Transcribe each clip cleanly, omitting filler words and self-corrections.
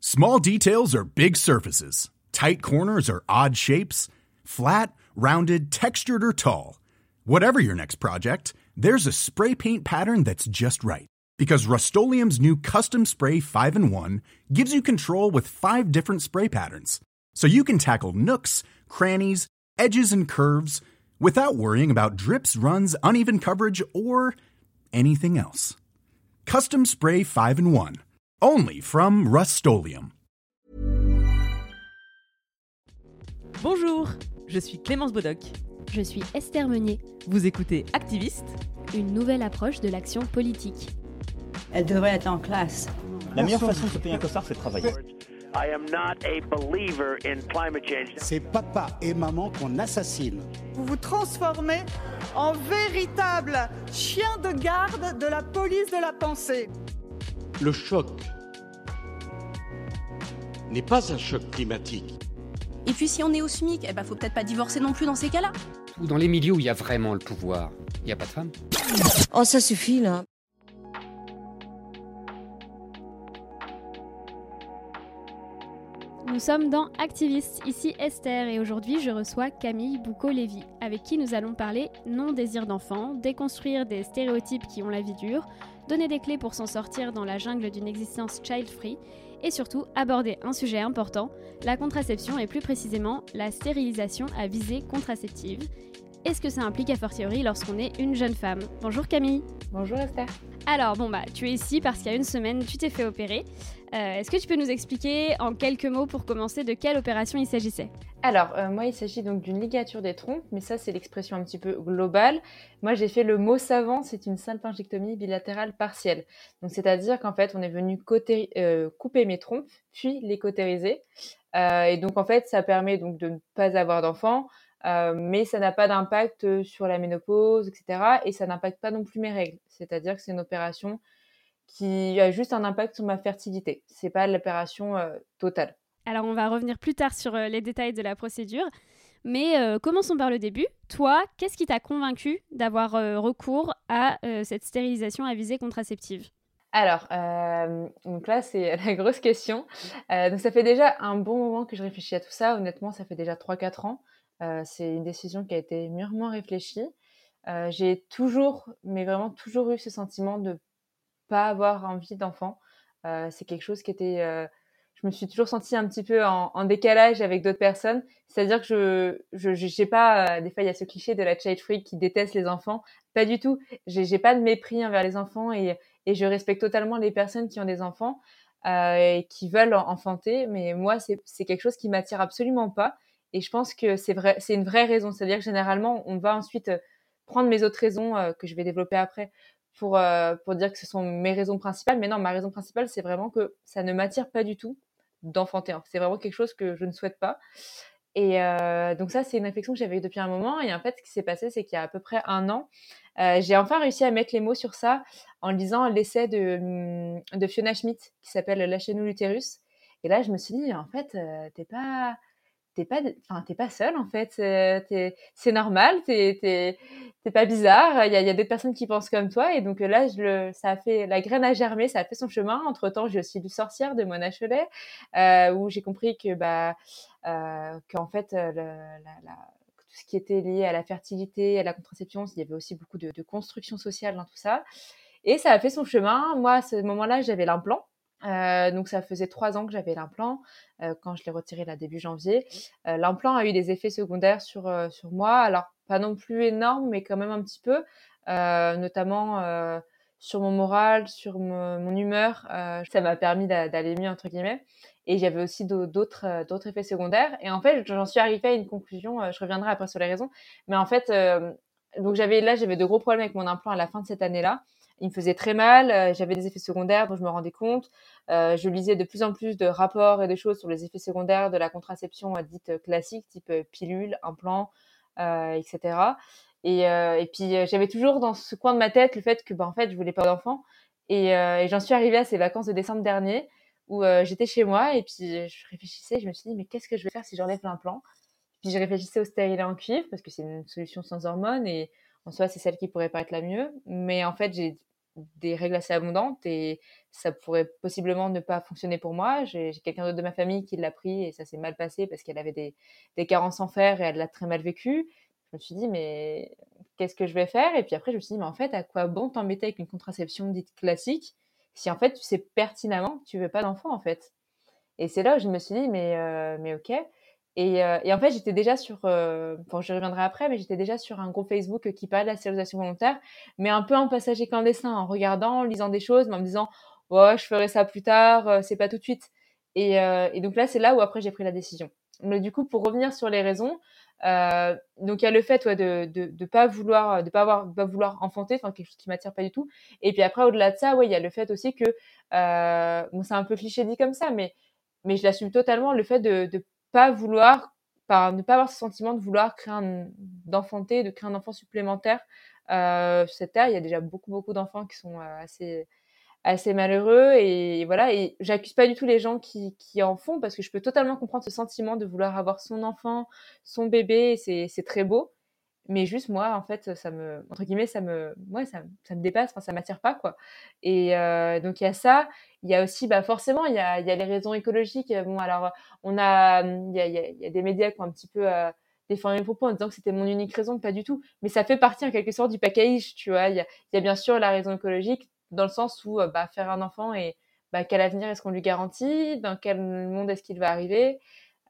Small details are big surfaces. Tight corners are odd shapes. Flat, rounded, textured, or tall. Whatever your next project, there's a spray paint pattern that's just right. Because Rust-Oleum's new Custom Spray 5-in-1 gives you control with 5 different spray patterns. So you can tackle nooks, crannies, edges, and curves without worrying about drips, runs, uneven coverage, or anything else. Custom Spray 5-in-1. Only from Rust-Oleum. Bonjour, je suis Clémence Bodoc. Je suis Esther Meunier. Vous écoutez Activiste, une nouvelle approche de l'action politique. Elle devrait être en classe. La meilleure façon de se payer un costard, c'est de travailler. I am not a believer in climate change. C'est papa et maman qu'on assassine. Vous vous transformez en véritable chien de garde de la police de la pensée. Le choc n'est pas un choc climatique. Et puis si on est au SMIC, faut peut-être pas divorcer non plus dans ces cas-là. Dans les milieux où il y a vraiment le pouvoir, il n'y a pas de femmes. Oh, ça suffit là. Nous sommes dans Activiste, ici Esther, et aujourd'hui je reçois Camille Boucaud-Lévy, avec qui nous allons parler non-désir d'enfant, déconstruire des stéréotypes qui ont la vie dure, donner des clés pour s'en sortir dans la jungle d'une existence child-free, et surtout aborder un sujet important, la contraception et plus précisément la stérilisation à visée contraceptive. Et ce que ça implique a fortiori lorsqu'on est une jeune femme. Bonjour Camille. Bonjour Esther. Alors tu es ici parce qu'il y a une semaine tu t'es fait opérer. Est-ce que tu peux nous expliquer en quelques mots pour commencer de quelle opération il s'agissait ? Alors, moi, il s'agit donc d'une ligature des trompes, mais ça, c'est l'expression un petit peu globale. Moi, j'ai fait le mot savant, c'est une sympingectomie bilatérale partielle. Donc, c'est-à-dire qu'en fait, on est venu couper mes trompes, puis les cautériser. Et donc, en fait, ça permet donc de ne pas avoir d'enfant, mais ça n'a pas d'impact sur la ménopause, etc. Et ça n'impacte pas non plus mes règles. C'est-à-dire que c'est une opération qui a juste un impact sur ma fertilité. C'est pas l'opération totale. Alors, on va revenir plus tard sur les détails de la procédure, mais commençons par le début. Toi, qu'est-ce qui t'a convaincu d'avoir recours à cette stérilisation à visée contraceptive ? Alors, donc là, c'est la grosse question. Donc, ça fait déjà un bon moment que je réfléchis à tout ça. Honnêtement, ça fait déjà 3-4 ans. C'est une décision qui a été mûrement réfléchie. J'ai toujours, mais vraiment toujours eu ce sentiment de pas avoir envie d'enfant. C'est quelque chose qui était... je me suis toujours sentie un petit peu en décalage avec d'autres personnes. C'est-à-dire que je sais pas... des fois, il y a ce cliché de la child free qui déteste les enfants. Pas du tout. J'ai pas de mépris envers les enfants et je respecte totalement les personnes qui ont des enfants et qui veulent enfanter. Mais moi, c'est quelque chose qui m'attire absolument pas. Et je pense que c'est vrai, c'est une vraie raison. C'est-à-dire que généralement, on va ensuite prendre mes autres raisons que je vais développer après pour dire que ce sont mes raisons principales. Mais non, ma raison principale, c'est vraiment que ça ne m'attire pas du tout d'enfanter. C'est vraiment quelque chose que je ne souhaite pas. Et donc ça, c'est une réflexion que j'avais eue depuis un moment. Et en fait, ce qui s'est passé, c'est qu'il y a à peu près 1 an, j'ai enfin réussi à mettre les mots sur ça en lisant l'essai de Fiona Schmidt qui s'appelle « Lâchez-nous l'utérus ». Et là, je me suis dit, en fait, t'es pas seule, en fait. C'est normal, t'es pas bizarre. Il y a d'autres personnes qui pensent comme toi. Et donc là, ça a fait, la graine a germé, ça a fait son chemin. Entre-temps, j'ai aussi lu Sorcière de Mona Chollet, où j'ai compris que, qu'en fait, tout ce qui était lié à la fertilité, à la contraception, il y avait aussi beaucoup de construction sociale dans tout ça. Et ça a fait son chemin. Moi, à ce moment-là, j'avais l'implant. Donc ça faisait 3 ans que j'avais l'implant quand je l'ai retiré là début janvier. L'implant a eu des effets secondaires sur moi, alors pas non plus énormes mais quand même un petit peu, notamment sur mon moral, sur mon humeur. Ça m'a permis d'aller mieux entre guillemets, et j'avais aussi d'autres effets secondaires. Et en fait j'en suis arrivée à une conclusion, je reviendrai après sur les raisons, mais en fait donc j'avais de gros problèmes avec mon implant à la fin de cette année-là. Il me faisait très mal, j'avais des effets secondaires dont je me rendais compte. Je lisais de plus en plus de rapports et de choses sur les effets secondaires de la contraception dite classique, type pilule, implant, etc. Et puis j'avais toujours dans ce coin de ma tête le fait que en fait je voulais pas d'enfant. Et j'en suis arrivée à ces vacances de décembre dernier où j'étais chez moi et puis je réfléchissais, je me suis dit mais qu'est-ce que je vais faire si j'enlève l'implant ? Puis je réfléchissais au stérilet en cuivre parce que c'est une solution sans hormones et en soi c'est celle qui pourrait paraître la mieux. Mais en fait j'ai des règles assez abondantes et ça pourrait possiblement ne pas fonctionner pour moi. J'ai quelqu'un d'autre de ma famille qui l'a pris et ça s'est mal passé parce qu'elle avait des carences en fer et elle l'a très mal vécu. Je me suis dit, mais qu'est-ce que je vais faire? Et puis après, je me suis dit, mais en fait, à quoi bon t'embêter avec une contraception dite classique si en fait, tu sais pertinemment que tu veux pas d'enfant, en fait. Et c'est là où je me suis dit, mais ok. Et en fait, j'étais déjà sur, enfin, je reviendrai après, mais j'étais déjà sur un groupe Facebook qui parlait de la stérilisation volontaire, mais un peu en passager clandestin, en regardant, en lisant des choses, mais en me disant, ouais, je ferai ça plus tard, c'est pas tout de suite. Et donc là, c'est là où après j'ai pris la décision. Mais du coup, pour revenir sur les raisons, donc il y a le fait de pas vouloir, pas vouloir enfanter, enfin quelque chose qui m'attire pas du tout. Et puis après, au-delà de ça, ouais, il y a le fait aussi que, bon, c'est un peu cliché dit comme ça, mais je l'assume totalement, le fait de pas vouloir, ne pas avoir ce sentiment de vouloir d'enfanter, de créer un enfant supplémentaire sur cette terre. Il y a déjà beaucoup d'enfants qui sont assez malheureux et voilà. Et j'accuse pas du tout les gens qui en font parce que je peux totalement comprendre ce sentiment de vouloir avoir son enfant, son bébé. Et c'est très beau. Mais juste moi, en fait, entre guillemets, ça me dépasse, enfin, ça m'attire pas, quoi. Et donc il y a ça. Il y a aussi, bah, forcément, il y a les raisons écologiques. Bon, alors, il y a des médias qui ont un petit peu déformé mes propos en disant que c'était mon unique raison, pas du tout. Mais ça fait partie, en quelque sorte, du package, tu vois. Il y a bien sûr la raison écologique, dans le sens où, bah, faire un enfant et, bah, quel avenir est-ce qu'on lui garantit? Dans quel monde est-ce qu'il va arriver?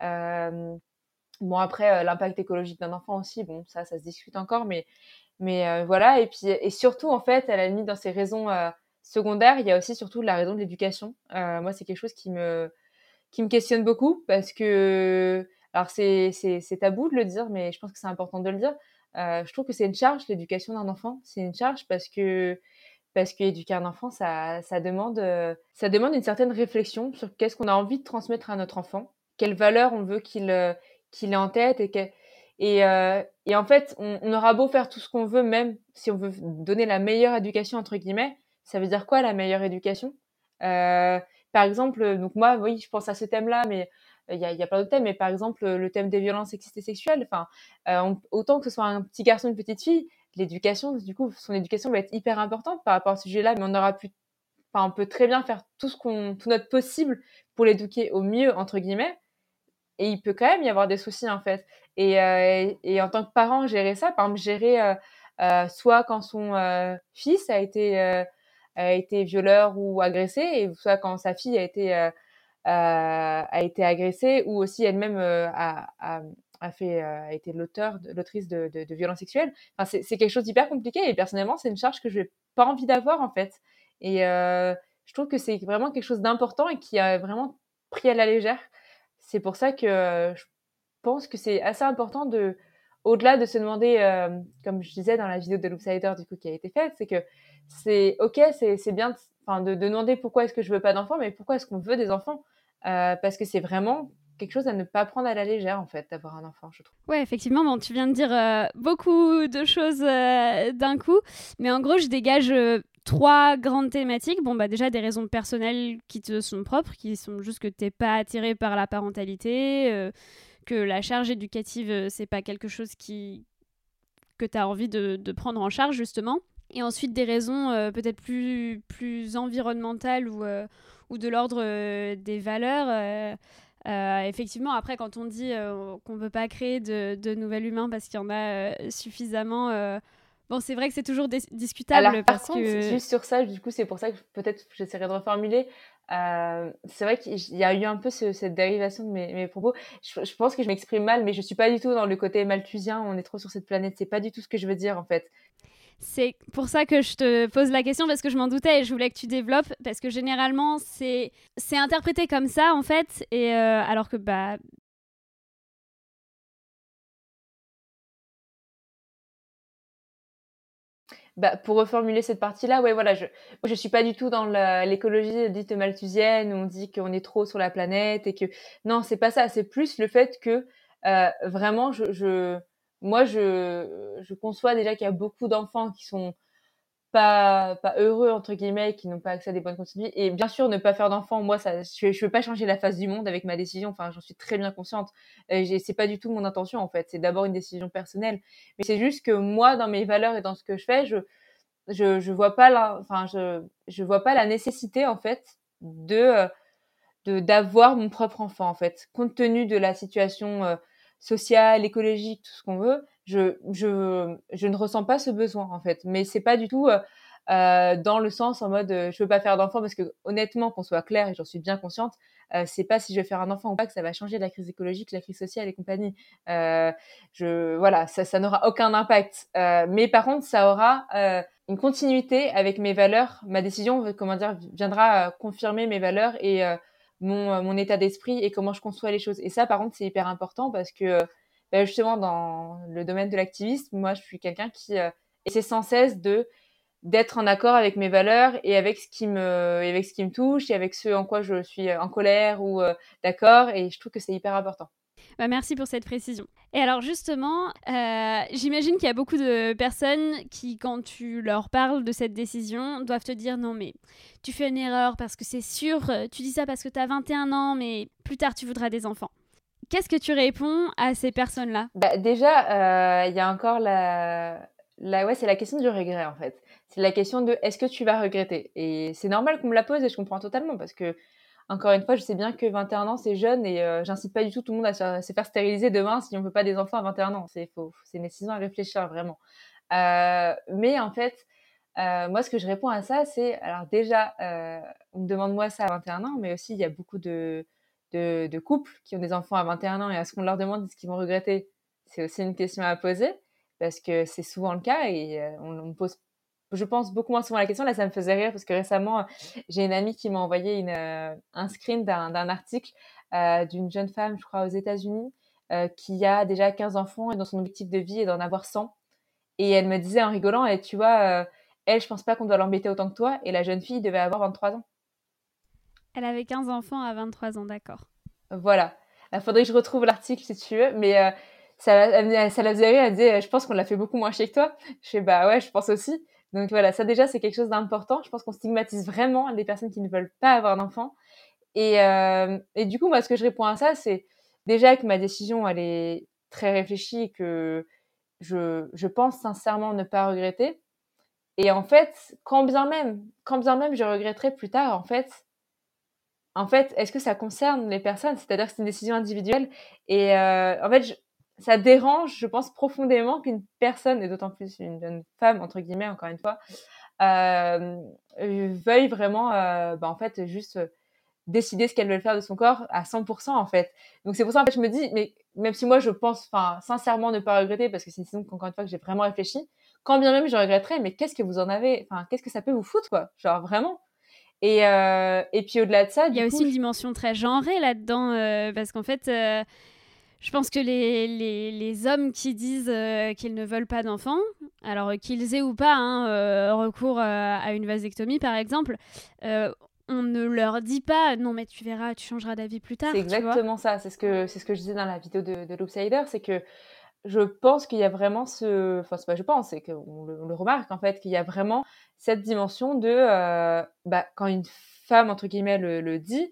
Bon, après, l'impact écologique d'un enfant aussi, bon, ça se discute encore, mais voilà. Et puis, et surtout, en fait, à la limite, dans ces raisons secondaires, il y a aussi surtout la raison de l'éducation. Moi, c'est quelque chose qui me questionne beaucoup parce que, alors c'est tabou de le dire, mais je pense que c'est important de le dire. Je trouve que c'est une charge, l'éducation d'un enfant. C'est une charge parce que éduquer un enfant, ça demande une certaine réflexion sur qu'est-ce qu'on a envie de transmettre à notre enfant, quelles valeurs on veut qu'il ait en tête et en fait, on aura beau faire tout ce qu'on veut, même si on veut donner la meilleure éducation entre guillemets, ça veut dire quoi la meilleure éducation? Par exemple, donc moi, oui, je pense à ce thème-là, mais il y a plein d'autres thèmes, mais par exemple, le thème des violences sexistes et sexuelles, enfin, autant que ce soit un petit garçon, une petite fille, l'éducation, du coup, son éducation va être hyper importante par rapport à ce sujet-là, mais on peut très bien faire tout notre possible pour l'éduquer au mieux, entre guillemets, et il peut quand même y avoir des soucis, en fait. Et en tant que parent, gérer ça, par exemple, soit quand son fils a été violeur ou agressé, et soit quand sa fille a été agressée, ou aussi elle-même a été l'autrice de violences sexuelles. Enfin, c'est quelque chose d'hyper compliqué, et personnellement, c'est une charge que je n'ai pas envie d'avoir, en fait. Et je trouve que c'est vraiment quelque chose d'important et qui a vraiment pris à la légère. C'est pour ça que je pense que c'est assez important au-delà de se demander, comme je disais dans la vidéo de l'Outsider du coup qui a été faite, c'est que c'est ok, c'est bien de demander pourquoi est-ce que je veux pas d'enfants, mais pourquoi est-ce qu'on veut des enfants, parce que c'est vraiment quelque chose à ne pas prendre à la légère, en fait, d'avoir un enfant, je trouve. Ouais, effectivement, bon, tu viens de dire beaucoup de choses d'un coup, mais en gros, je dégage 3 grandes thématiques. Bon, bah déjà des raisons personnelles qui te sont propres, qui sont juste que t'es pas attiré par la parentalité, que la charge éducative, c'est pas quelque chose que tu as envie de prendre en charge, justement. Et ensuite, des raisons peut-être plus environnementales ou de l'ordre des valeurs. Effectivement, après, quand on dit qu'on ne veut pas créer de nouvel humain parce qu'il y en a suffisamment... Bon, c'est vrai que c'est toujours discutable. Alors, par parce contre, que... juste sur ça, du coup, c'est pour ça que peut-être j'essaierai de reformuler. C'est vrai qu'il y a eu un peu cette dérivation de mes propos. Je pense que je m'exprime mal, mais je suis pas du tout dans le côté malthusien. On est trop sur cette planète. C'est pas du tout ce que je veux dire, en fait. C'est pour ça que je te pose la question, parce que je m'en doutais et je voulais que tu développes, parce que généralement, c'est interprété comme ça, en fait, et alors que, bah... Pour reformuler cette partie-là, ouais, voilà, moi, je suis pas du tout dans l'écologie dite malthusienne, où on dit qu'on est trop sur la planète et que... Non, c'est pas ça. C'est plus le fait que, vraiment, moi, je conçois déjà qu'il y a beaucoup d'enfants qui sont pas heureux, entre guillemets, qui n'ont pas accès à des bonnes conditions de vie. Et bien sûr, ne pas faire d'enfants, moi, je veux pas changer la face du monde avec ma décision. Enfin, j'en suis très bien consciente. C'est pas du tout mon intention, en fait. C'est d'abord une décision personnelle. Mais c'est juste que moi, dans mes valeurs et dans ce que je fais, je vois pas je vois pas la nécessité en fait d'avoir mon propre enfant en fait, compte tenu de la situation sociale, écologique, tout ce qu'on veut. Je ne ressens pas ce besoin en fait, mais c'est pas du tout dans le sens en mode je veux pas faire d'enfant, parce que honnêtement, qu'on soit clair, et j'en suis bien consciente, c'est pas si je vais faire un enfant ou pas que ça va changer la crise écologique, la crise sociale et compagnie. Voilà, ça n'aura aucun impact. Mais par contre, ça aura une continuité avec mes valeurs. Ma décision, viendra confirmer mes valeurs et mon état d'esprit et comment je conçois les choses. Et ça, par contre, c'est hyper important parce que justement, dans le domaine de l'activisme, moi, je suis quelqu'un qui essaie sans cesse d'être en accord avec mes valeurs et avec ce qui me touche et avec ce en quoi je suis en colère ou d'accord. Et je trouve que c'est hyper important. Merci pour cette précision. Et alors justement, j'imagine qu'il y a beaucoup de personnes qui, quand tu leur parles de cette décision, doivent te dire « Non mais tu fais une erreur parce que c'est sûr, tu dis ça parce que tu as 21 ans, mais plus tard tu voudras des enfants. » Qu'est-ce que tu réponds à ces personnes-là ? Déjà, il y a encore c'est la question du regret en fait. C'est la question de est-ce que tu vas regretter ? Et c'est normal qu'on me la pose et je comprends totalement parce que, encore une fois, je sais bien que 21 ans, c'est jeune et j'incite pas du tout le monde à se faire stériliser demain si on veut pas des enfants à 21 ans. C'est faux. C'est une décision à réfléchir, vraiment. Mais en fait, moi, ce que je réponds à ça, c'est... Alors déjà, on me demande moi ça à 21 ans, mais aussi il y a beaucoup de couples qui ont des enfants à 21 ans et à ce qu'on leur demande est-ce qu'ils vont regretter, c'est aussi une question à poser parce que c'est souvent le cas et on me pose, je pense, beaucoup moins souvent la question. Là, ça me faisait rire parce que récemment, j'ai une amie qui m'a envoyé un screen d'un article d'une jeune femme, je crois, aux États-Unis, qui a déjà 15 enfants et dont son objectif de vie est d'en avoir 100. Et elle me disait en rigolant, et tu vois, elle, je pense pas qu'on doit l'embêter autant que toi. Et la jeune fille devait avoir 23 ans. Elle avait 15 enfants à 23 ans, d'accord. Voilà. Il faudrait que je retrouve l'article si tu veux, mais ça la faisait rire. Elle disait, je pense qu'on l'a fait beaucoup moins chier que toi. Je fais, bah ouais, je pense aussi. Donc voilà, ça déjà, c'est quelque chose d'important. Je pense qu'on stigmatise vraiment les personnes qui ne veulent pas avoir d'enfants. Et du coup, moi, ce que je réponds à ça, c'est déjà que ma décision, elle est très réfléchie et que je pense sincèrement ne pas regretter. Et en fait, quand bien même je regretterai plus tard, en fait, est-ce que ça concerne les personnes ? C'est-à-dire que c'est une décision individuelle. Et en fait, ça dérange, je pense, profondément qu'une personne, et d'autant plus une jeune femme, entre guillemets, encore une fois, veuille vraiment, en fait, juste décider ce qu'elle veut faire de son corps à 100%, en fait. Donc, c'est pour ça, en fait, je me dis, mais même si moi, je pense, sincèrement ne pas regretter, parce que c'est une décision, encore une fois, que j'ai vraiment réfléchi, quand bien même je regretterais, mais qu'est-ce que vous en avez ? Enfin, qu'est-ce que ça peut vous foutre, quoi ? Genre, vraiment ? Et puis au-delà de ça, il y a aussi une dimension très genrée là-dedans, parce qu'en fait, je pense que les hommes qui disent qu'ils ne veulent pas d'enfants, alors qu'ils aient ou pas recours à une vasectomie par exemple, on ne leur dit pas non mais tu verras, tu changeras d'avis plus tard. C'est exactement ça, c'est ce que je disais dans la vidéo de l'Outsider, c'est que je pense qu'il y a vraiment c'est pas je pense, c'est qu'on le remarque en fait, qu'il y a vraiment cette dimension de quand une femme entre guillemets le dit,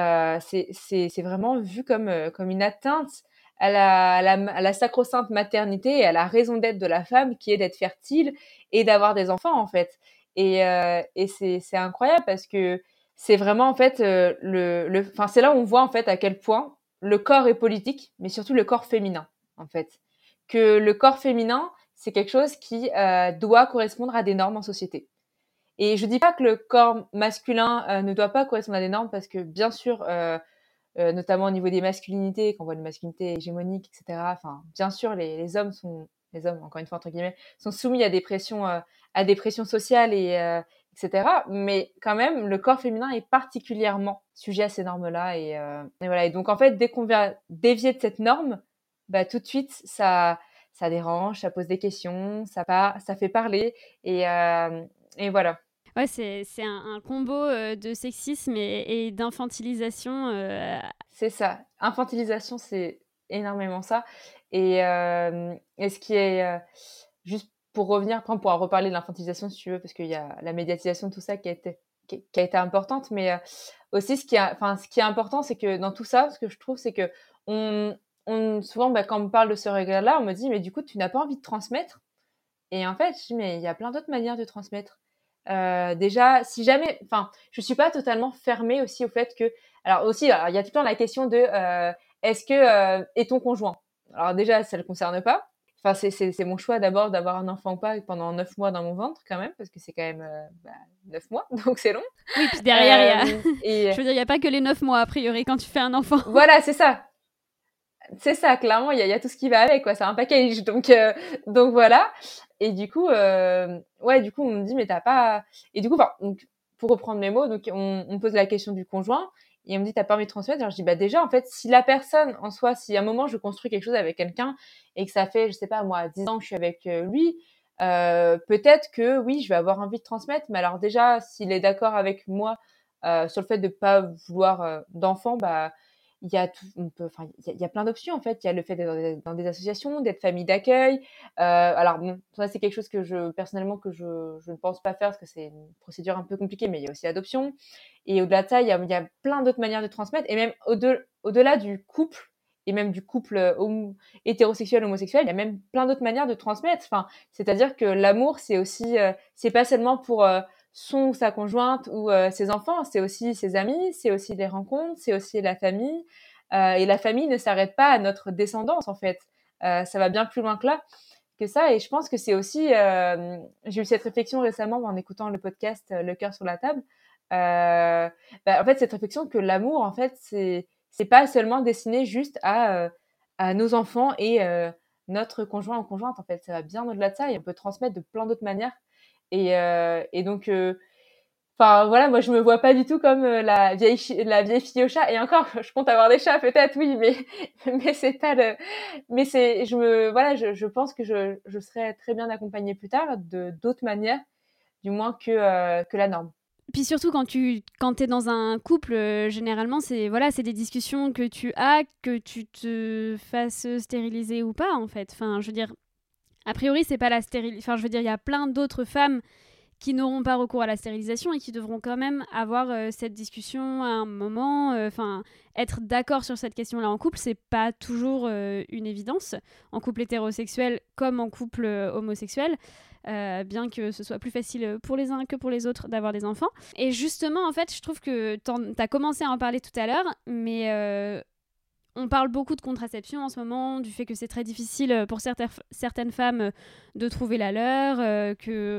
c'est vraiment vu comme une atteinte à la sacro-sainte maternité et à la raison d'être de la femme qui est d'être fertile et d'avoir des enfants en fait. Et c'est incroyable parce que c'est vraiment en fait c'est là où on voit en fait à quel point le corps est politique, mais surtout le corps féminin en fait. Que le corps féminin, c'est quelque chose qui doit correspondre à des normes en société. Et je dis pas que le corps masculin ne doit pas correspondre à des normes, parce que bien sûr, notamment au niveau des masculinités, quand on voit une masculinité hégémonique, etc., enfin, bien sûr, les hommes, encore une fois, entre guillemets, sont soumis à des pressions sociales, et etc. Mais quand même, le corps féminin est particulièrement sujet à ces normes-là. Et voilà. Et donc, en fait, dès qu'on va dévier de cette norme, tout de suite, ça dérange, ça pose des questions, ça fait parler, et voilà. Ouais, c'est un combo de sexisme et d'infantilisation. C'est ça. Infantilisation, c'est énormément ça. Et ce qui est... juste pour revenir, après on pourra reparler de l'infantilisation si tu veux, parce qu'il y a la médiatisation de tout ça qui a été importante, mais aussi ce qui est important, c'est que dans tout ça, ce que je trouve, c'est que souvent, quand on me parle de ce regret-là, on me dit, mais du coup, tu n'as pas envie de transmettre Et en fait, je dis, mais il y a plein d'autres manières de transmettre. Déjà, si jamais, enfin, je suis pas totalement fermée aussi au fait que, alors aussi, il y a tout le temps la question de, est-ce que est ton conjoint? Alors déjà, ça le concerne pas. Enfin, c'est mon choix d'abord d'avoir un enfant ou pas pendant 9 mois dans mon ventre quand même, parce que c'est quand même 9 mois, donc c'est long. Oui, puis derrière, je veux dire, il n'y a pas que les 9 mois a priori quand tu fais un enfant. Voilà, c'est ça. C'est ça, clairement, il y a tout ce qui va avec, quoi. C'est un package, donc voilà. Et du coup, du coup, on me dit, mais t'as pas. Et du coup, donc, pour reprendre mes mots, donc on me pose la question du conjoint et on me dit, t'as pas envie de transmettre? Alors je dis, bah déjà, en fait, si la personne en soi, si à un moment je construis quelque chose avec quelqu'un et que ça fait, je sais pas moi, 10 ans que je suis avec lui, peut-être que oui, je vais avoir envie de transmettre. Mais alors déjà, s'il est d'accord avec moi sur le fait de pas vouloir d'enfant, bah il y a tout, il y a plein d'options en fait. Il y a le fait d'être dans des associations, d'être famille d'accueil. Alors bon, ça c'est quelque chose que je ne pense pas faire parce que c'est une procédure un peu compliquée, mais il y a aussi l'adoption. Et au-delà de ça, il y a plein d'autres manières de transmettre. Et même au-delà du couple et même du couple hétérosexuel, homosexuel, il y a même plein d'autres manières de transmettre. Enfin, c'est-à-dire que l'amour, c'est aussi, c'est pas seulement pour son ou sa conjointe ou ses enfants, c'est aussi ses amis, c'est aussi les rencontres, c'est aussi la famille. Et la famille ne s'arrête pas à notre descendance, en fait. Ça va bien plus loin que ça. Et je pense que c'est aussi... j'ai eu cette réflexion récemment en écoutant le podcast Le cœur sur la table. En fait, cette réflexion que l'amour, en fait, c'est pas seulement destiné juste à nos enfants et notre conjoint ou conjointe. En fait, ça va bien au-delà de ça et on peut transmettre de plein d'autres manières. Et donc, voilà, moi je me vois pas du tout comme la vieille fille au chat. Et encore, je compte avoir des chats peut-être, oui, mais c'est pas le. Mais je pense que je serais très bien accompagnée plus tard de d'autres manières, du moins que la norme. Puis surtout quand t'es dans un couple, généralement c'est des discussions que tu as, que tu te fasses stériliser ou pas en fait. Enfin, je veux dire, a priori c'est pas la stérilisation. Enfin, je veux dire, il y a plein d'autres femmes qui n'auront pas recours à la stérilisation et qui devront quand même avoir cette discussion à un moment. Être d'accord sur cette question-là en couple, c'est pas toujours une évidence, en couple hétérosexuel comme en couple homosexuel. Bien que ce soit plus facile pour les uns que pour les autres d'avoir des enfants. Et justement, en fait, je trouve que t'as commencé à en parler tout à l'heure, mais on parle beaucoup de contraception en ce moment, du fait que c'est très difficile pour certaines femmes de trouver la leur,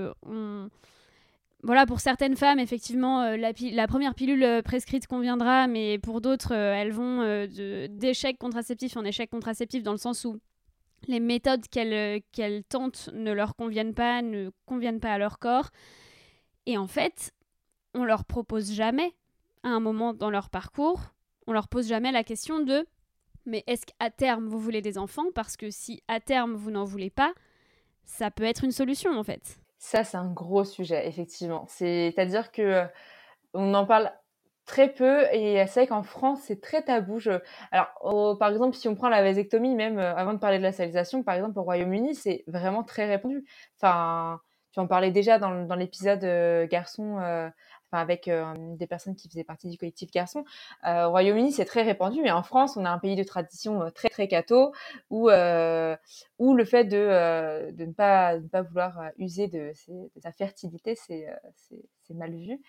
Voilà, pour certaines femmes, effectivement, la première pilule prescrite conviendra, mais pour d'autres, elles vont d'échec contraceptif en échec contraceptif, dans le sens où les méthodes qu'elles tentent ne leur conviennent pas à leur corps. Et en fait, on leur propose jamais, à un moment dans leur parcours, on leur pose jamais la question de « mais est-ce qu'à terme, vous voulez des enfants ?» Parce que si à terme, vous n'en voulez pas, ça peut être une solution, en fait. Ça, c'est un gros sujet, effectivement. C'est-à-dire que on en parle très peu et c'est vrai qu'en France, c'est très tabou. Alors, par exemple, si on prend la vasectomie, même avant de parler de la stérilisation, par exemple, au Royaume-Uni, c'est vraiment très répandu. Enfin, tu en parlais déjà dans l'épisode garçon, avec des personnes qui faisaient partie du collectif garçon. Au Royaume-Uni, c'est très répandu, mais en France, on a un pays de tradition très très catho, où le fait de ne pas vouloir user de sa fertilité, c'est mal vu.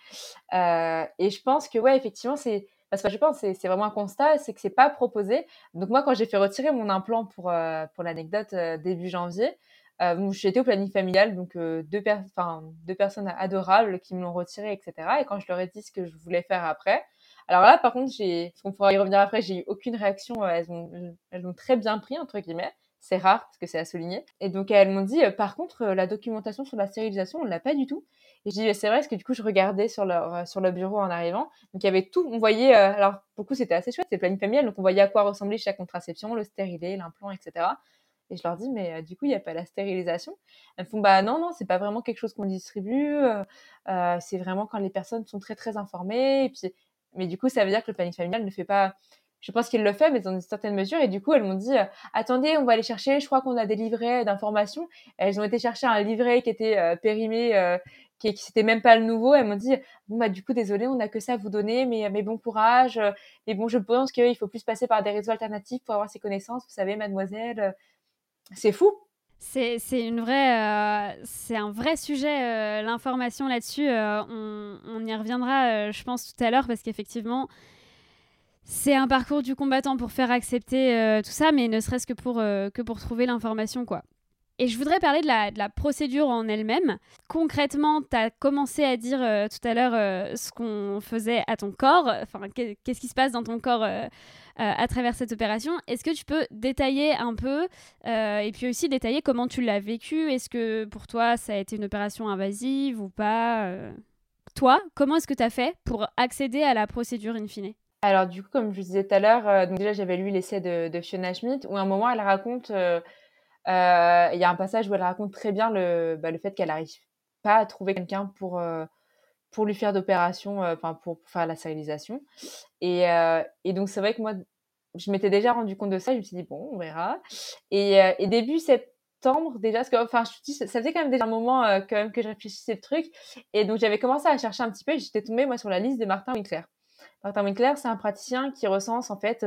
Et je pense que ouais, effectivement, c'est vraiment un constat, c'est que c'est pas proposé. Donc moi, quand j'ai fait retirer mon implant pour l'anecdote début janvier, j'étais au planning familial, donc deux personnes adorables qui me l'ont retiré, etc. Et quand je leur ai dit ce que je voulais faire après, alors là, par contre, parce qu'on pourra y revenir après, j'ai eu aucune réaction. Elles ont très bien pris, entre guillemets. C'est rare, parce que c'est à souligner. Et donc, elles m'ont dit, par contre, la documentation sur la stérilisation, on l'a pas du tout. Et je dis, c'est vrai, parce que du coup, je regardais sur le bureau en arrivant. Donc, il y avait tout. On voyait, alors, pour le coup, c'était assez chouette, c'est le planning familial. Donc, on voyait à quoi ressemblait chaque contraception, le stérilet, l'implant, etc. Et je leur dis, mais du coup, il n'y a pas la stérilisation. Elles me font, bah non, c'est pas vraiment quelque chose qu'on distribue. C'est vraiment quand les personnes sont très, très informées. Et puis, mais du coup, ça veut dire que le planning familial ne fait pas... Je pense qu'il le fait, mais dans une certaine mesure. Et du coup, elles m'ont dit, attendez, on va aller chercher, je crois qu'on a des livrets d'informations. Elles ont été chercher un livret qui était périmé, qui c'était même pas le nouveau. Elles m'ont dit, bon, bah, du coup, désolé, on n'a que ça à vous donner, mais bon courage. Mais bon, je pense qu'il faut plus passer par des réseaux alternatifs pour avoir ces connaissances. Vous savez, mademoiselle... C'est fou. C'est un vrai sujet, l'information là-dessus. On y reviendra, je pense, tout à l'heure, parce qu'effectivement, c'est un parcours du combattant pour faire accepter tout ça, mais ne serait-ce que pour trouver l'information, quoi. Et je voudrais parler de la procédure en elle-même. Concrètement, tu as commencé à dire tout à l'heure ce qu'on faisait à ton corps, enfin, qu'est-ce qui se passe dans ton corps à travers cette opération. Est-ce que tu peux détailler un peu et puis aussi détailler comment tu l'as vécu? Est-ce que pour toi, ça a été une opération invasive ou pas Toi, comment est-ce que tu as fait pour accéder à la procédure in fine? Alors du coup, comme je vous disais tout à l'heure, donc déjà j'avais lu l'essai de Fiona Schmidt où à un moment elle raconte, il y a un passage où elle raconte très bien le fait qu'elle n'arrive pas à trouver quelqu'un pour lui faire d'opération, pour faire la stérilisation. Et donc c'est vrai que moi, je m'étais déjà rendu compte de ça. Je me suis dit bon, on verra. Et début septembre déjà, parce que enfin, je me dis, ça faisait quand même déjà un moment quand même que je réfléchissais le truc. Et donc j'avais commencé à chercher un petit peu. Et j'étais tombée moi sur la liste de Martin Winkler. Martin Winkler, c'est un praticien qui recense en fait,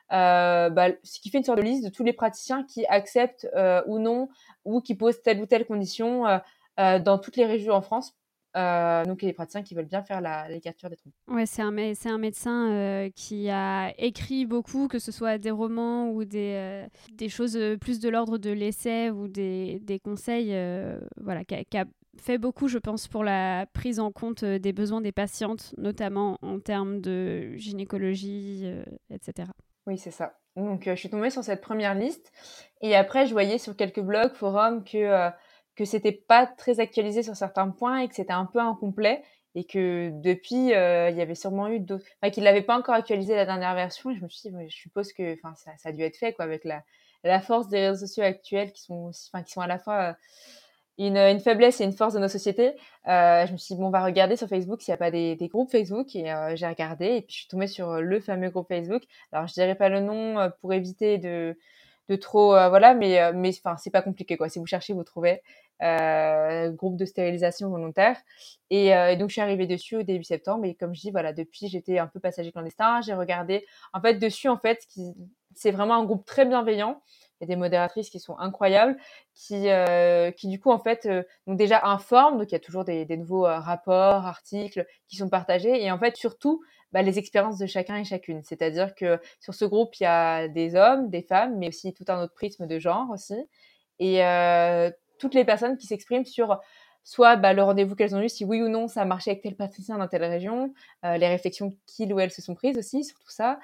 ce qui fait une sorte de liste de tous les praticiens qui acceptent ou non, ou qui posent telle ou telle condition dans toutes les régions en France. Donc il y a des praticiens qui veulent bien faire la ligature des trompes. Ouais, c'est un médecin qui a écrit beaucoup, que ce soit des romans ou des choses plus de l'ordre de l'essai ou des conseils, voilà, qui a fait beaucoup, je pense, pour la prise en compte des besoins des patientes, notamment en termes de gynécologie, etc. Oui, c'est ça. Donc je suis tombée sur cette première liste et après je voyais sur quelques blogs, forums que c'était pas très actualisé sur certains points et que c'était un peu incomplet et que depuis il y avait sûrement eu d'autres, enfin qu'il l'avait pas encore actualisé la dernière version. Et je me suis dit, je suppose que enfin ça a dû être fait quoi avec la force des réseaux sociaux actuels qui sont aussi, enfin qui sont à la fois une faiblesse et une force de nos sociétés. Je me suis dit, bon, on va regarder sur Facebook s'il n'y a pas des groupes Facebook. Et j'ai regardé et puis je suis tombée sur le fameux groupe Facebook. Alors, je dirais pas le nom pour éviter de trop... voilà, mais enfin, c'est pas compliqué, quoi. Si vous cherchez, vous trouvez. Groupe de stérilisation volontaire. Et donc, je suis arrivée dessus au début septembre. Et comme je dis, voilà, depuis, j'étais un peu passager clandestin. J'ai regardé... En fait, dessus, en fait, c'est vraiment un groupe très bienveillant. Il y a des modératrices qui sont incroyables, qui du coup en fait donc déjà informent, donc il y a toujours des nouveaux rapports, articles qui sont partagés et en fait surtout les expériences de chacun et chacune. C'est-à-dire que sur ce groupe il y a des hommes, des femmes, mais aussi tout un autre prisme de genre aussi et toutes les personnes qui s'expriment sur soit le rendez-vous qu'elles ont eu, si oui ou non ça a marché avec tel praticien dans telle région, les réflexions qu'ils ou elles se sont prises aussi sur tout ça,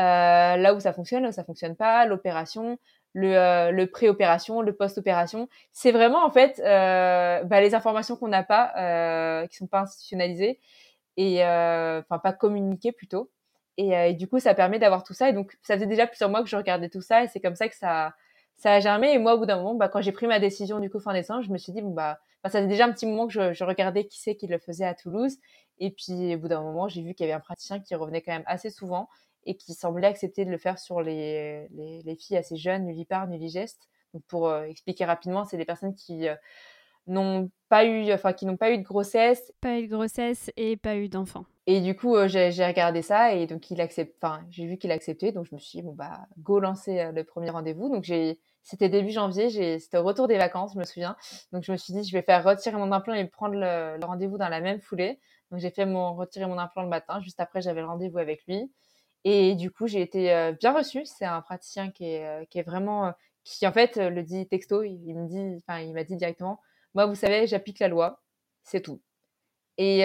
là où ça fonctionne, là où ça fonctionne pas, l'opération, le pré-opération, le post-opération. C'est vraiment en fait les informations qu'on n'a pas, qui sont pas institutionnalisées et pas communiquées plutôt. Et du coup, ça permet d'avoir tout ça. Et donc, ça faisait déjà plusieurs mois que je regardais tout ça et c'est comme ça que ça a germé. Et moi, au bout d'un moment, quand j'ai pris ma décision du coup fin décembre, je me suis dit ça faisait déjà un petit moment que je regardais qui c'est qui le faisait à Toulouse. Et puis, au bout d'un moment, j'ai vu qu'il y avait un praticien qui revenait quand même assez souvent et qui semblait accepter de le faire sur les filles assez jeunes, nullipares, nulligestes. Donc, pour expliquer rapidement, c'est des personnes qui n'ont pas eu de grossesse. Pas eu de grossesse et pas eu d'enfant. Et du coup, j'ai regardé ça et donc j'ai vu qu'il acceptait. Donc, je me suis dit, go lancer le premier rendez-vous. Donc, c'était début janvier, c'était au retour des vacances, je me souviens. Donc, je me suis dit, je vais faire retirer mon implant et prendre le rendez-vous dans la même foulée. Donc, j'ai fait retirer mon implant le matin. Juste après, j'avais le rendez-vous avec lui. Et du coup, j'ai été bien reçue. C'est un praticien qui est vraiment, qui en fait le dit texto. Il m'a dit directement, moi, vous savez, j'applique la loi, c'est tout. Et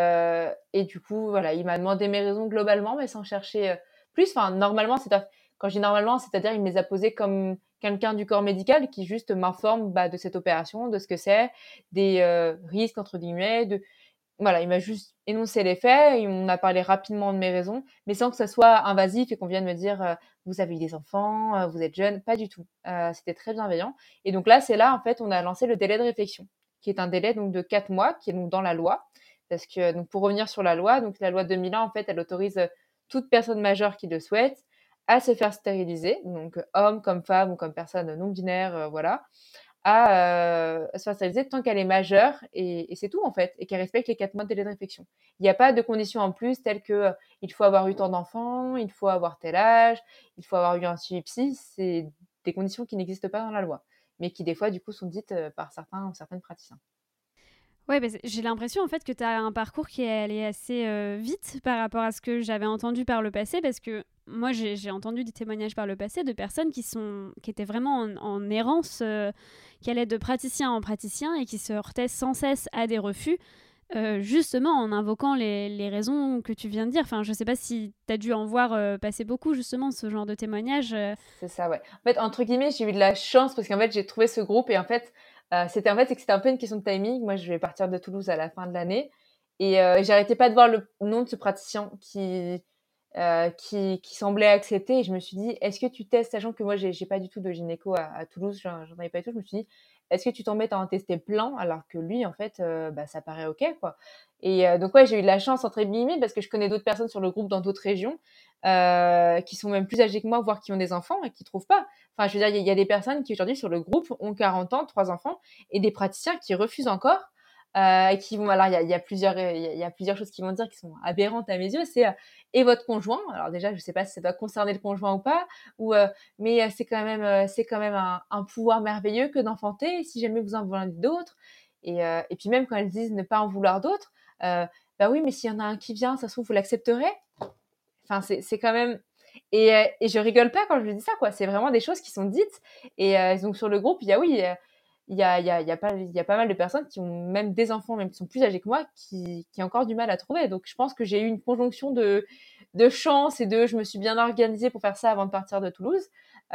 du coup, voilà, il m'a demandé mes raisons globalement, mais sans chercher plus. Enfin, normalement, quand je dis normalement, c'est-à-dire il me les a posées comme quelqu'un du corps médical qui juste m'informe de cette opération, de ce que c'est, des risques entre guillemets, voilà, il m'a juste énoncé les faits et on a parlé rapidement de mes raisons, mais sans que ça soit invasif et qu'on vienne me dire vous avez eu des enfants, vous êtes jeune, pas du tout. C'était très bienveillant. Et donc là, en fait, on a lancé le délai de réflexion, qui est un délai donc de 4 mois, qui est donc dans la loi. Parce que donc pour revenir sur la loi, donc la loi de 2001, en fait, elle autorise toute personne majeure qui le souhaite à se faire stériliser, donc homme comme femme ou comme personne non binaire, voilà, à se faire stériliser tant qu'elle est majeure et c'est tout en fait, et qu'elle respecte les 4 mois de délai de réflexion. Il n'y a pas de conditions en plus telles que il faut avoir eu tant d'enfants, il faut avoir tel âge, il faut avoir eu un suivi psy, c'est des conditions qui n'existent pas dans la loi. mais qui des fois, du coup, sont dites par certains ou certaines praticiens. Ouais, j'ai l'impression en fait que tu as un parcours qui est allé assez vite par rapport à ce que j'avais entendu par le passé, parce que moi j'ai entendu des témoignages par le passé de personnes qui étaient vraiment en errance, qui allaient de praticien en praticien et qui se heurtaient sans cesse à des refus, justement en invoquant les raisons que tu viens de dire. Enfin, je sais pas si tu as dû en voir passer beaucoup, justement, ce genre de témoignages. C'est ça, ouais. En fait, entre guillemets, j'ai eu de la chance parce qu'en fait, j'ai trouvé ce groupe et en fait, c'est que c'était un peu une question de timing. Moi, je vais partir de Toulouse à la fin de l'année et j'arrêtais pas de voir le nom de ce praticien qui semblait accepter et je me suis dit, est-ce que tu testes, sachant que moi, j'ai pas du tout de gynéco à Toulouse, j'en avais pas du tout, je me suis dit, est-ce que tu t'embêtes à en tester plein alors que lui, en fait, ça paraît OK, quoi. Et donc, ouais, j'ai eu de la chance, entre guillemets, parce que je connais d'autres personnes sur le groupe dans d'autres régions qui sont même plus âgées que moi, voire qui ont des enfants et qui trouvent pas. Enfin, je veux dire, il y a des personnes qui aujourd'hui sur le groupe ont 40 ans, 3 enfants, et des praticiens qui refusent encore, et qui vont. Alors, il y a plusieurs choses qui vont dire qui sont aberrantes à mes yeux. C'est et votre conjoint. Alors déjà, je sais pas si ça doit concerner le conjoint ou pas, mais c'est quand même un pouvoir merveilleux que d'enfanter. Si jamais vous en voulez d'autres, et puis même quand elles disent ne pas en vouloir d'autres, bah oui, mais s'il y en a un qui vient, ça se trouve vous l'accepterez. Enfin, c'est quand même. Et je rigole pas quand je dis ça, quoi. C'est vraiment des choses qui sont dites. Et donc sur le groupe, il y a pas mal de personnes qui ont même des enfants, même qui sont plus âgés que moi, qui ont encore du mal à trouver. Donc je pense que j'ai eu une conjonction de chance et je me suis bien organisée pour faire ça avant de partir de Toulouse.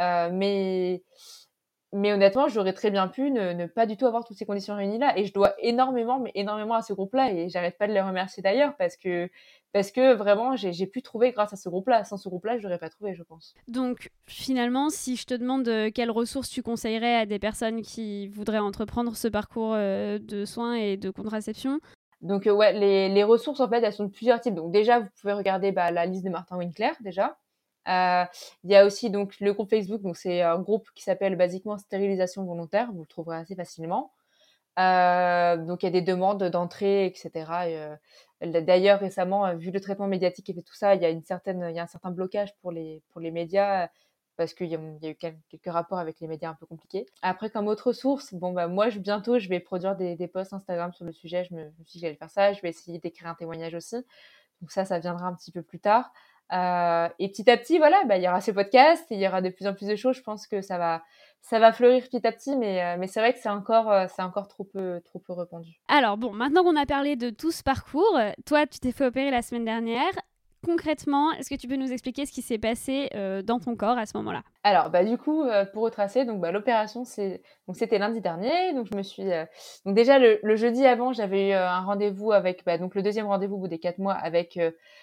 Mais honnêtement, j'aurais très bien pu ne pas du tout avoir toutes ces conditions réunies là. Et je dois énormément à ce groupe-là. Et j'arrête pas de les remercier d'ailleurs parce que vraiment, j'ai pu trouver grâce à ce groupe-là. Sans ce groupe-là, je l'aurais pas trouvé, je pense. Donc finalement, si je te demande quelles ressources tu conseillerais à des personnes qui voudraient entreprendre ce parcours de soins et de contraception. Donc ouais, les ressources, en fait, elles sont de plusieurs types. Donc déjà, vous pouvez regarder la liste de Martin Winkler, déjà. Il y a aussi donc le groupe Facebook, donc c'est un groupe qui s'appelle basiquement stérilisation volontaire, vous le trouverez assez facilement. Donc il y a des demandes d'entrée, etc. D'ailleurs récemment, vu le traitement médiatique et tout ça, il y a un certain blocage pour les médias parce qu'il y a eu quelques rapports avec les médias un peu compliqués. Après, comme autre source, moi bientôt je vais produire des posts Instagram sur le sujet. Je me suis dit que j'allais faire ça. Je vais essayer d'écrire un témoignage aussi. Donc ça viendra un petit peu plus tard. Et petit à petit, voilà, il y aura ce podcast, et il y aura de plus en plus de choses. Je pense que ça va fleurir petit à petit, mais c'est vrai que c'est encore trop peu répandu. Alors bon, maintenant qu'on a parlé de tout ce parcours, toi, tu t'es fait opérer la semaine dernière. Concrètement, est-ce que tu peux nous expliquer ce qui s'est passé dans ton corps à ce moment-là ? Alors, du coup, pour retracer, donc l'opération, c'était lundi dernier. Donc je me suis, donc déjà le jeudi avant, j'avais eu un rendez-vous avec, donc le deuxième rendez-vous au bout des 4 mois avec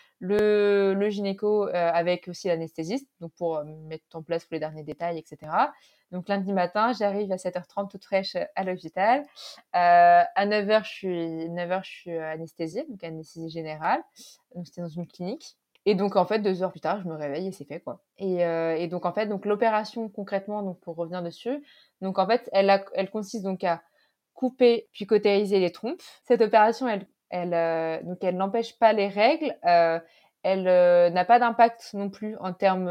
le gynéco, avec aussi l'anesthésiste, donc pour mettre en place tous les derniers détails, etc. Donc lundi matin, j'arrive à 7h30 toute fraîche à l'hôpital. À 9h, je suis anesthésiée, donc anesthésie générale. Donc c'était dans une clinique. Et donc en fait 2 heures plus tard, je me réveille et c'est fait, quoi. Et donc en fait, donc l'opération concrètement, donc pour revenir dessus, donc en fait elle consiste donc à couper puis cautériser les trompes. Cette opération, donc elle n'empêche pas les règles. Elle n'a pas d'impact non plus en termes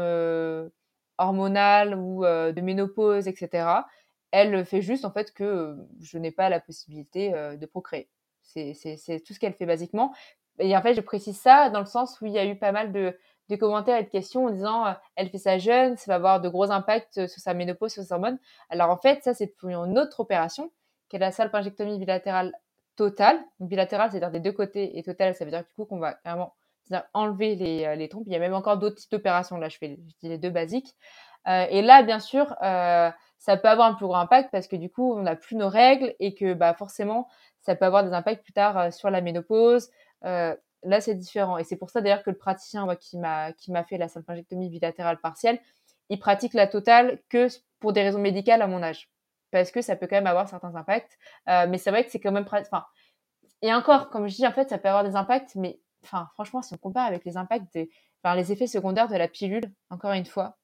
hormonal ou de ménopause, etc. Elle fait juste en fait que je n'ai pas la possibilité de procréer. C'est tout ce qu'elle fait basiquement. Et en fait, je précise ça dans le sens où il y a eu pas mal de commentaires et de questions en disant elle fait ça jeune, ça va avoir de gros impacts sur sa ménopause, sur ses hormones. Alors en fait, ça c'est pour une autre opération qui est la salpingectomie bilatérale totale. Donc bilatérale, c'est-à-dire des deux côtés, et totale, ça veut dire du coup qu'on va carrément enlever les trompes. Il y a même encore d'autres types d'opérations. Là, je dis les deux basiques. Et là, bien sûr, ça peut avoir un plus gros impact parce que du coup, on n'a plus nos règles et que forcément, ça peut avoir des impacts plus tard sur la ménopause. Là, c'est différent. Et c'est pour ça d'ailleurs que le praticien qui m'a fait la salpingectomie bilatérale partielle, il pratique la totale que pour des raisons médicales à mon âge. Parce que ça peut quand même avoir certains impacts. Mais c'est vrai que c'est quand même... et encore, comme je dis, en fait, ça peut avoir des impacts, mais franchement, si on compare avec les impacts les effets secondaires de la pilule, encore une fois,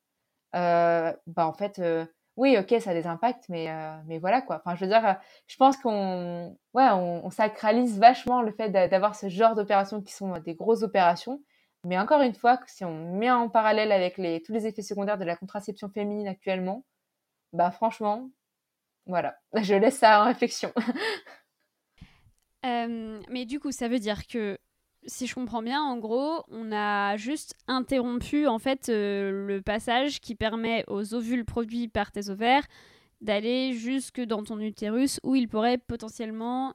en fait, oui, ok, ça a des impacts, mais voilà, quoi. Enfin, je veux dire, je pense qu'on sacralise vachement le fait d'avoir ce genre d'opérations qui sont des grosses opérations. Mais encore une fois, si on met en parallèle avec tous les effets secondaires de la contraception féminine actuellement, franchement, Voilà, je laisse ça en réflexion. Mais du coup, ça veut dire que, si je comprends bien, en gros, on a juste interrompu en fait le passage qui permet aux ovules produits par tes ovaires d'aller jusque dans ton utérus où ils pourraient potentiellement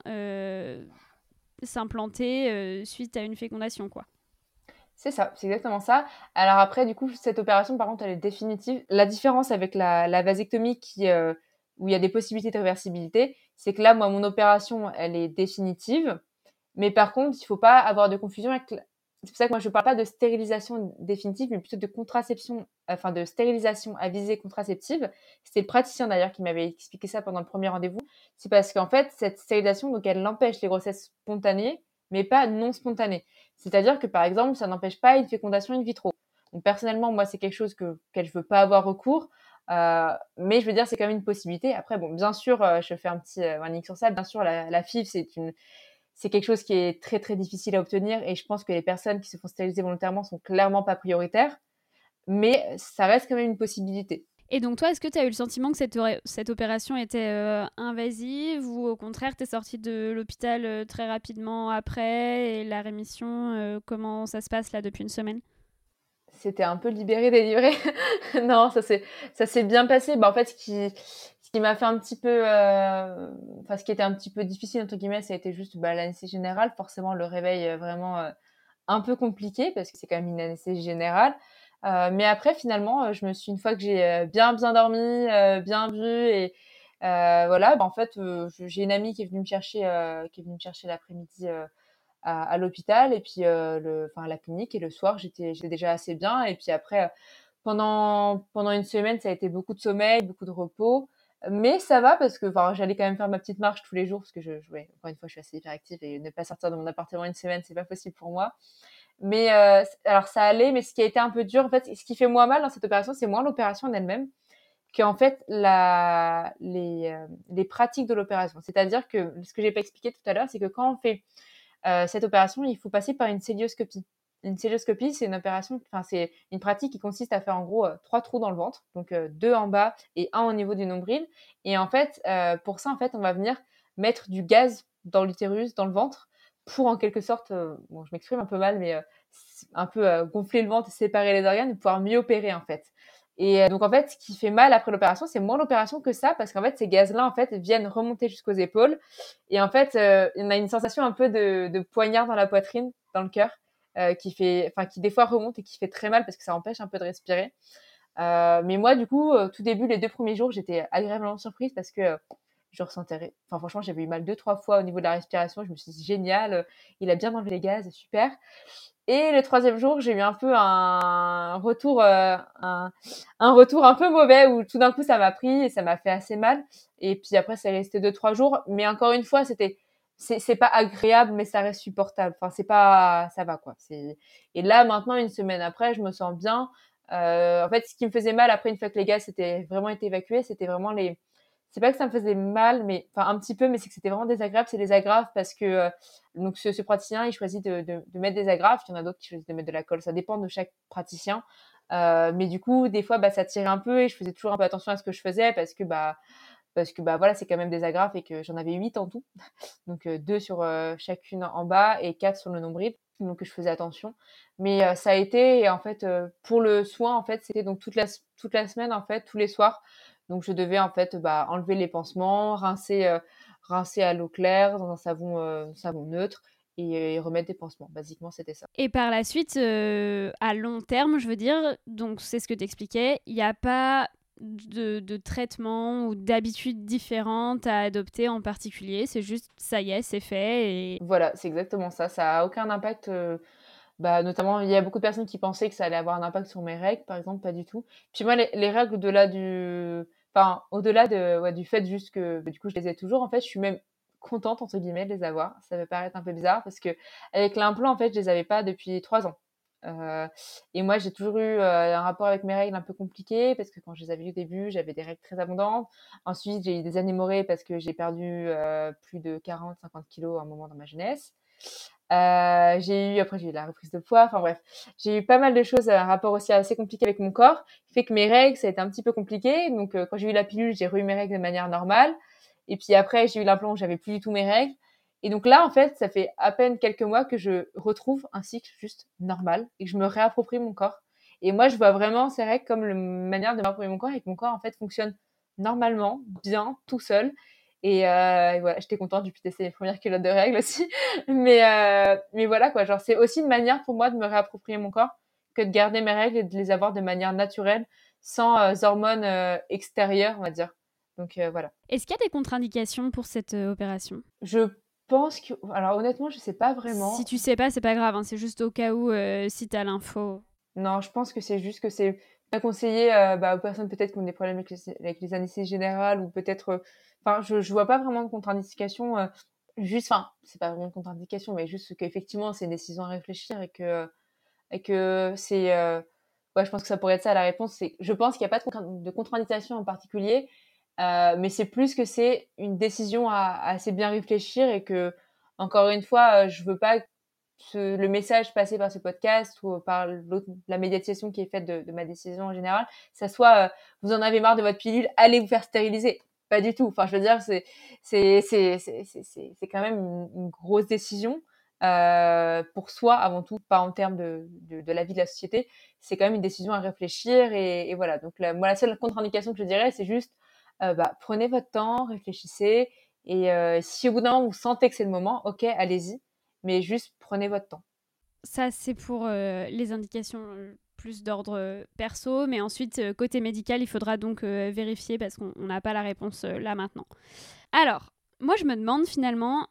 s'implanter suite à une fécondation, quoi. C'est ça, c'est exactement ça. Alors après, du coup, cette opération, par contre, elle est définitive. La différence avec la vasectomie où il y a des possibilités de réversibilité, c'est que là, moi, mon opération, elle est définitive. Mais par contre, il faut pas avoir de confusion avec... C'est pour ça que moi, je parle pas de stérilisation définitive, mais plutôt de contraception, enfin de stérilisation à visée contraceptive. C'était le praticien d'ailleurs qui m'avait expliqué ça pendant le premier rendez-vous. C'est parce qu'en fait, cette stérilisation, donc elle empêche les grossesses spontanées, mais pas non spontanées. C'est-à-dire que par exemple, ça n'empêche pas une fécondation in vitro. Donc personnellement, moi, c'est quelque chose auquel je veux pas avoir recours. Mais je veux dire, c'est quand même une possibilité. Après, bon, bien sûr, je fais un petit warning sur ça. Bien sûr, la FIV, c'est quelque chose qui est très très difficile à obtenir et je pense que les personnes qui se font stériliser volontairement sont clairement pas prioritaires, mais ça reste quand même une possibilité. Et donc toi, est-ce que tu as eu le sentiment que cette opération était invasive ou au contraire, tu es sortie de l'hôpital très rapidement après et la rémission, comment ça se passe là depuis une semaine? C'était un peu libéré, délivré. Non, ça s'est bien passé. En fait, ce qui m'a fait un petit peu... ce qui était un petit peu difficile, entre guillemets, ça a été juste l'anesthésie générale. Forcément, le réveil vraiment un peu compliqué parce que c'est quand même une anesthésie générale. Mais après, finalement, une fois que j'ai bien dormi, bien bu et voilà, en fait, j'ai une amie qui est venue me chercher l'après-midi à l'hôpital et puis à la clinique et le soir j'étais déjà assez bien et puis après pendant une semaine ça a été beaucoup de sommeil, beaucoup de repos, mais ça va parce que j'allais quand même faire ma petite marche tous les jours parce que ouais, encore une fois je suis assez hyperactive et ne pas sortir de mon appartement une semaine c'est pas possible pour moi, mais alors ça allait, mais ce qui a été un peu dur en fait, ce qui fait moins mal dans cette opération c'est moins l'opération en elle-même qu'en fait les pratiques de l'opération, c'est-à-dire que ce que j'ai pas expliqué tout à l'heure c'est que quand on fait cette opération, il faut passer par une célioscopie. Une célioscopie, c'est c'est une pratique qui consiste à faire en gros 3 trous dans le ventre, donc 2 en bas et 1 au niveau du nombril. Et en fait, pour ça, en fait, on va venir mettre du gaz dans l'utérus, dans le ventre, pour en quelque sorte, je m'exprime un peu mal, mais un peu gonfler le ventre, séparer les organes et pouvoir mieux opérer en fait. Et donc en fait, ce qui fait mal après l'opération, c'est moins l'opération que ça, parce qu'en fait, ces gaz-là, en fait, viennent remonter jusqu'aux épaules. Et en fait, on a une sensation un peu de poignard dans la poitrine, dans le cœur, qui des fois remonte et qui fait très mal parce que ça empêche un peu de respirer. Mais moi, du coup, tout début, les 2 premiers jours, j'étais agréablement surprise parce que je ressentais... franchement, j'avais eu mal 2-3 fois au niveau de la respiration. Je me suis dit, génial, il a bien enlevé les gaz, super. Et le 3e jour, j'ai eu un peu un retour un retour un peu mauvais où tout d'un coup, ça m'a pris et ça m'a fait assez mal. Et puis après, c'est resté 2-3 jours. Mais encore une fois, c'est pas agréable, mais ça reste supportable. Ça va, quoi. Et là, maintenant, une semaine après, je me sens bien. En fait, ce qui me faisait mal après, une fois que les gaz étaient vraiment été évacués, c'était vraiment c'est pas que ça me faisait mal, mais un petit peu, mais c'est que c'était vraiment désagréable. C'est des agrafes parce que donc ce praticien, il choisit de mettre des agrafes. Il y en a d'autres qui choisissent de mettre de la colle. Ça dépend de chaque praticien. Mais du coup, des fois, ça tirait un peu et je faisais toujours un peu attention à ce que je faisais parce que voilà, c'est quand même des agrafes et que j'en avais 8 en tout. Donc 2 sur chacune en bas et 4 sur le nombril. Donc je faisais attention. Mais ça a été, et en fait, pour le soin, en fait, c'était donc toute la semaine, en fait, tous les soirs. Donc je devais en fait enlever les pansements, rincer à l'eau claire dans un savon neutre et remettre des pansements. Basiquement, c'était ça. Et par la suite, à long terme, je veux dire, donc c'est ce que tu expliquais, il n'y a pas de traitement ou d'habitudes différentes à adopter en particulier, c'est juste ça y est, c'est fait. Et voilà, c'est exactement ça. Ça n'a aucun impact. Notamment, il y a beaucoup de personnes qui pensaient que ça allait avoir un impact sur mes règles, par exemple, pas du tout. Puis moi, les règles, au-delà du fait juste que du coup je les ai toujours, en fait, je suis même contente entre guillemets de les avoir. Ça peut paraître un peu bizarre parce que avec l'implant, en fait, je les avais pas depuis 3 ans. Et moi, j'ai toujours eu un rapport avec mes règles un peu compliqué parce que quand je les avais eues au début, j'avais des règles très abondantes. Ensuite, j'ai eu des anémorrhées parce que j'ai perdu plus de 40-50 kilos à un moment dans ma jeunesse. J'ai eu la reprise de poids. Enfin bref, j'ai eu pas mal de choses, un rapport aussi assez compliqué avec mon corps, qui fait que mes règles, ça a été un petit peu compliqué. Donc quand j'ai eu la pilule, j'ai eu mes règles de manière normale. Et puis après, j'ai eu l'implant où j'avais plus du tout mes règles. Et donc là, en fait, ça fait à peine quelques mois que je retrouve un cycle juste normal et que je me réapproprie mon corps. Et moi, je vois vraiment ces règles comme une manière de m'approprier mon corps et que mon corps, en fait, fonctionne normalement, bien, tout seul. Et voilà, j'étais contente, j'ai pu tester les premières culottes de règles aussi. Mais voilà, quoi. Genre, c'est aussi une manière pour moi de me réapproprier mon corps que de garder mes règles et de les avoir de manière naturelle, sans hormones extérieures, on va dire. Donc voilà. Est-ce qu'il y a des contre-indications pour cette opération ? Je pense que... Alors honnêtement, je sais pas vraiment. Si tu sais pas, c'est pas grave, hein. C'est juste au cas où, si t'as l'info. Non, je pense que c'est juste que c'est pas conseillé aux personnes peut-être qui ont des problèmes avec les anesthésies générales ou peut-être... Enfin, je vois pas vraiment de contre-indication. Juste, enfin, c'est pas vraiment de contre-indication, mais juste qu'effectivement, c'est une décision à réfléchir et que c'est... Ouais, je pense que ça pourrait être ça la réponse. Je pense qu'il n'y a pas de contre-indication en particulier, mais c'est plus que c'est une décision à assez bien réfléchir et que, encore une fois, je veux pas le message passé par ce podcast ou par la médiatisation qui est faite de ma décision en général, ça soit vous en avez marre de votre pilule, allez vous faire stériliser. Pas du tout. Enfin, je veux dire, c'est quand même une grosse décision pour soi avant tout, pas en termes de la vie de la société. C'est quand même une décision à réfléchir et voilà. Donc moi, la seule contre-indication que je dirais, c'est juste prenez votre temps, réfléchissez et si au bout d'un moment vous sentez que c'est le moment, ok, allez-y. Mais juste prenez votre temps. Ça, c'est pour les indications plus d'ordre perso, mais ensuite, côté médical, il faudra donc vérifier parce qu'on n'a pas la réponse là maintenant. Alors, moi, je me demande finalement,